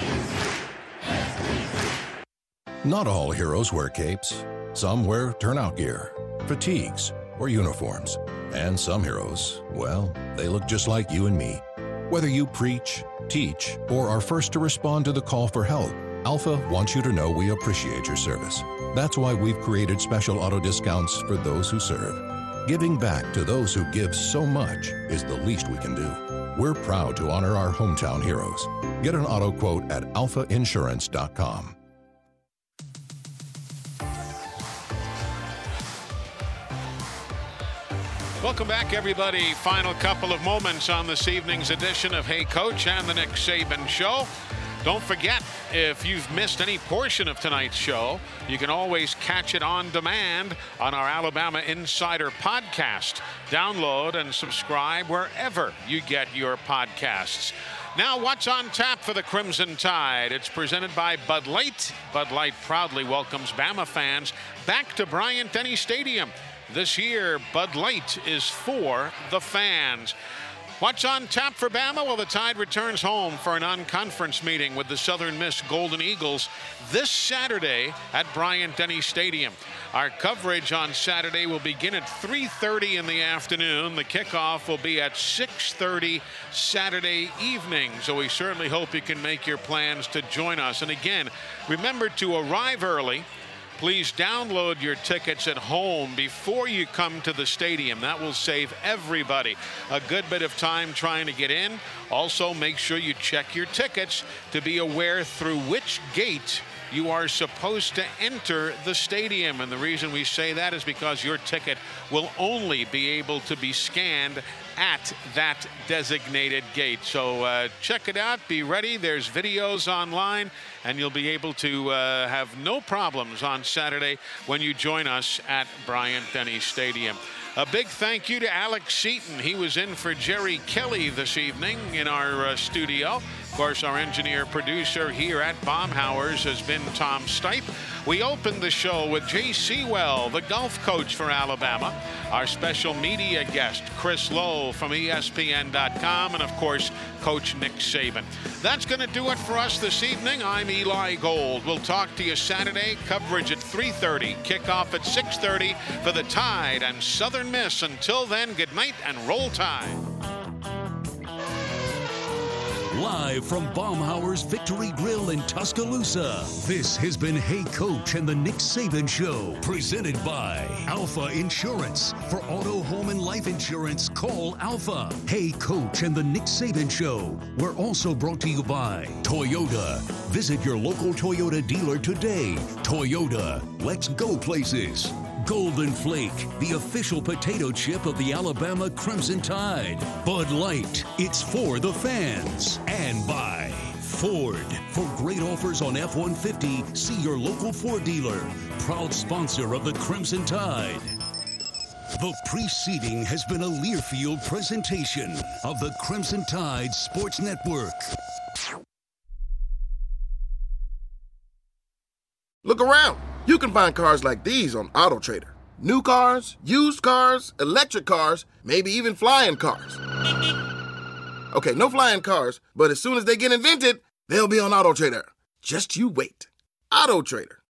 Not all heroes wear capes. Some wear turnout gear, fatigues, or uniforms. And some heroes, well, they look just like you and me. Whether you preach, teach, or are first to respond to the call for help, Alpha wants you to know we appreciate your service. That's why we've created special auto discounts for those who serve. Giving back to those who give so much is the least we can do. We're proud to honor our hometown heroes. Get an auto quote at alpha insurance dot com. Welcome back, everybody. Final couple of moments on this evening's edition of Hey Coach and the Nick Saban Show. Don't forget, if you've missed any portion of tonight's show, you can always catch it on demand on our Alabama Insider podcast. Download and subscribe wherever you get your podcasts. Now, what's on tap for the Crimson Tide? It's presented by Bud Light. Bud Light proudly welcomes Bama fans back to Bryant-Denny Stadium. This year, Bud Light is for the fans. What's on tap for Bama? Well, the Tide returns home for a non-conference meeting with the Southern Miss Golden Eagles this Saturday at Bryant-Denny Stadium. Our coverage on Saturday will begin at three thirty in the afternoon. The kickoff will be at six thirty Saturday evening. So we certainly hope you can make your plans to join us. And again, remember to arrive early. Please download your tickets at home before you come to the stadium. That will save everybody a good bit of time trying to get in. Also, make sure you check your tickets to be aware through which gate you are supposed to enter the stadium. And the reason we say that is because your ticket will only be able to be scanned at that designated gate. So uh, check it out. Be ready. There's videos online, and you'll be able to uh, have no problems on Saturday when you join us at Bryant-Denny Stadium. A big thank you to Alex Seaton. He was in for Jerry Kelly this evening in our uh, studio. Of course, our engineer producer here at Baumhauer's has been Tom Stipe. We opened the show with Jay Sewell, the golf coach for Alabama. Our special media guest, Chris Lowe from E S P N dot com, and of course, Coach Nick Saban. That's going to do it for us this evening. I'm Eli Gold. We'll talk to you Saturday. Coverage at three thirty. Kickoff at six thirty for the Tide and Southern Miss. Until then, good night and roll Tide. Live from Baumhauer's Victory Grill in Tuscaloosa, this has been Hey Coach and the Nick Saban Show, presented by Alpha Insurance. For auto, home, and life insurance, call Alpha. Hey Coach and the Nick Saban Show. We're also brought to you by Toyota. Visit your local Toyota dealer today. Toyota, let's go places. Golden Flake, the official potato chip of the Alabama Crimson Tide. Bud Light, it's for the fans. And by Ford. For great offers on F one fifty, see your local Ford dealer. Proud sponsor of the Crimson Tide. The preceding has been a Learfield presentation of the Crimson Tide Sports Network. Look around. You can find cars like these on AutoTrader. New cars, used cars, electric cars, maybe even flying cars. Okay, no flying cars, but as soon as they get invented, they'll be on AutoTrader. Just you wait. AutoTrader.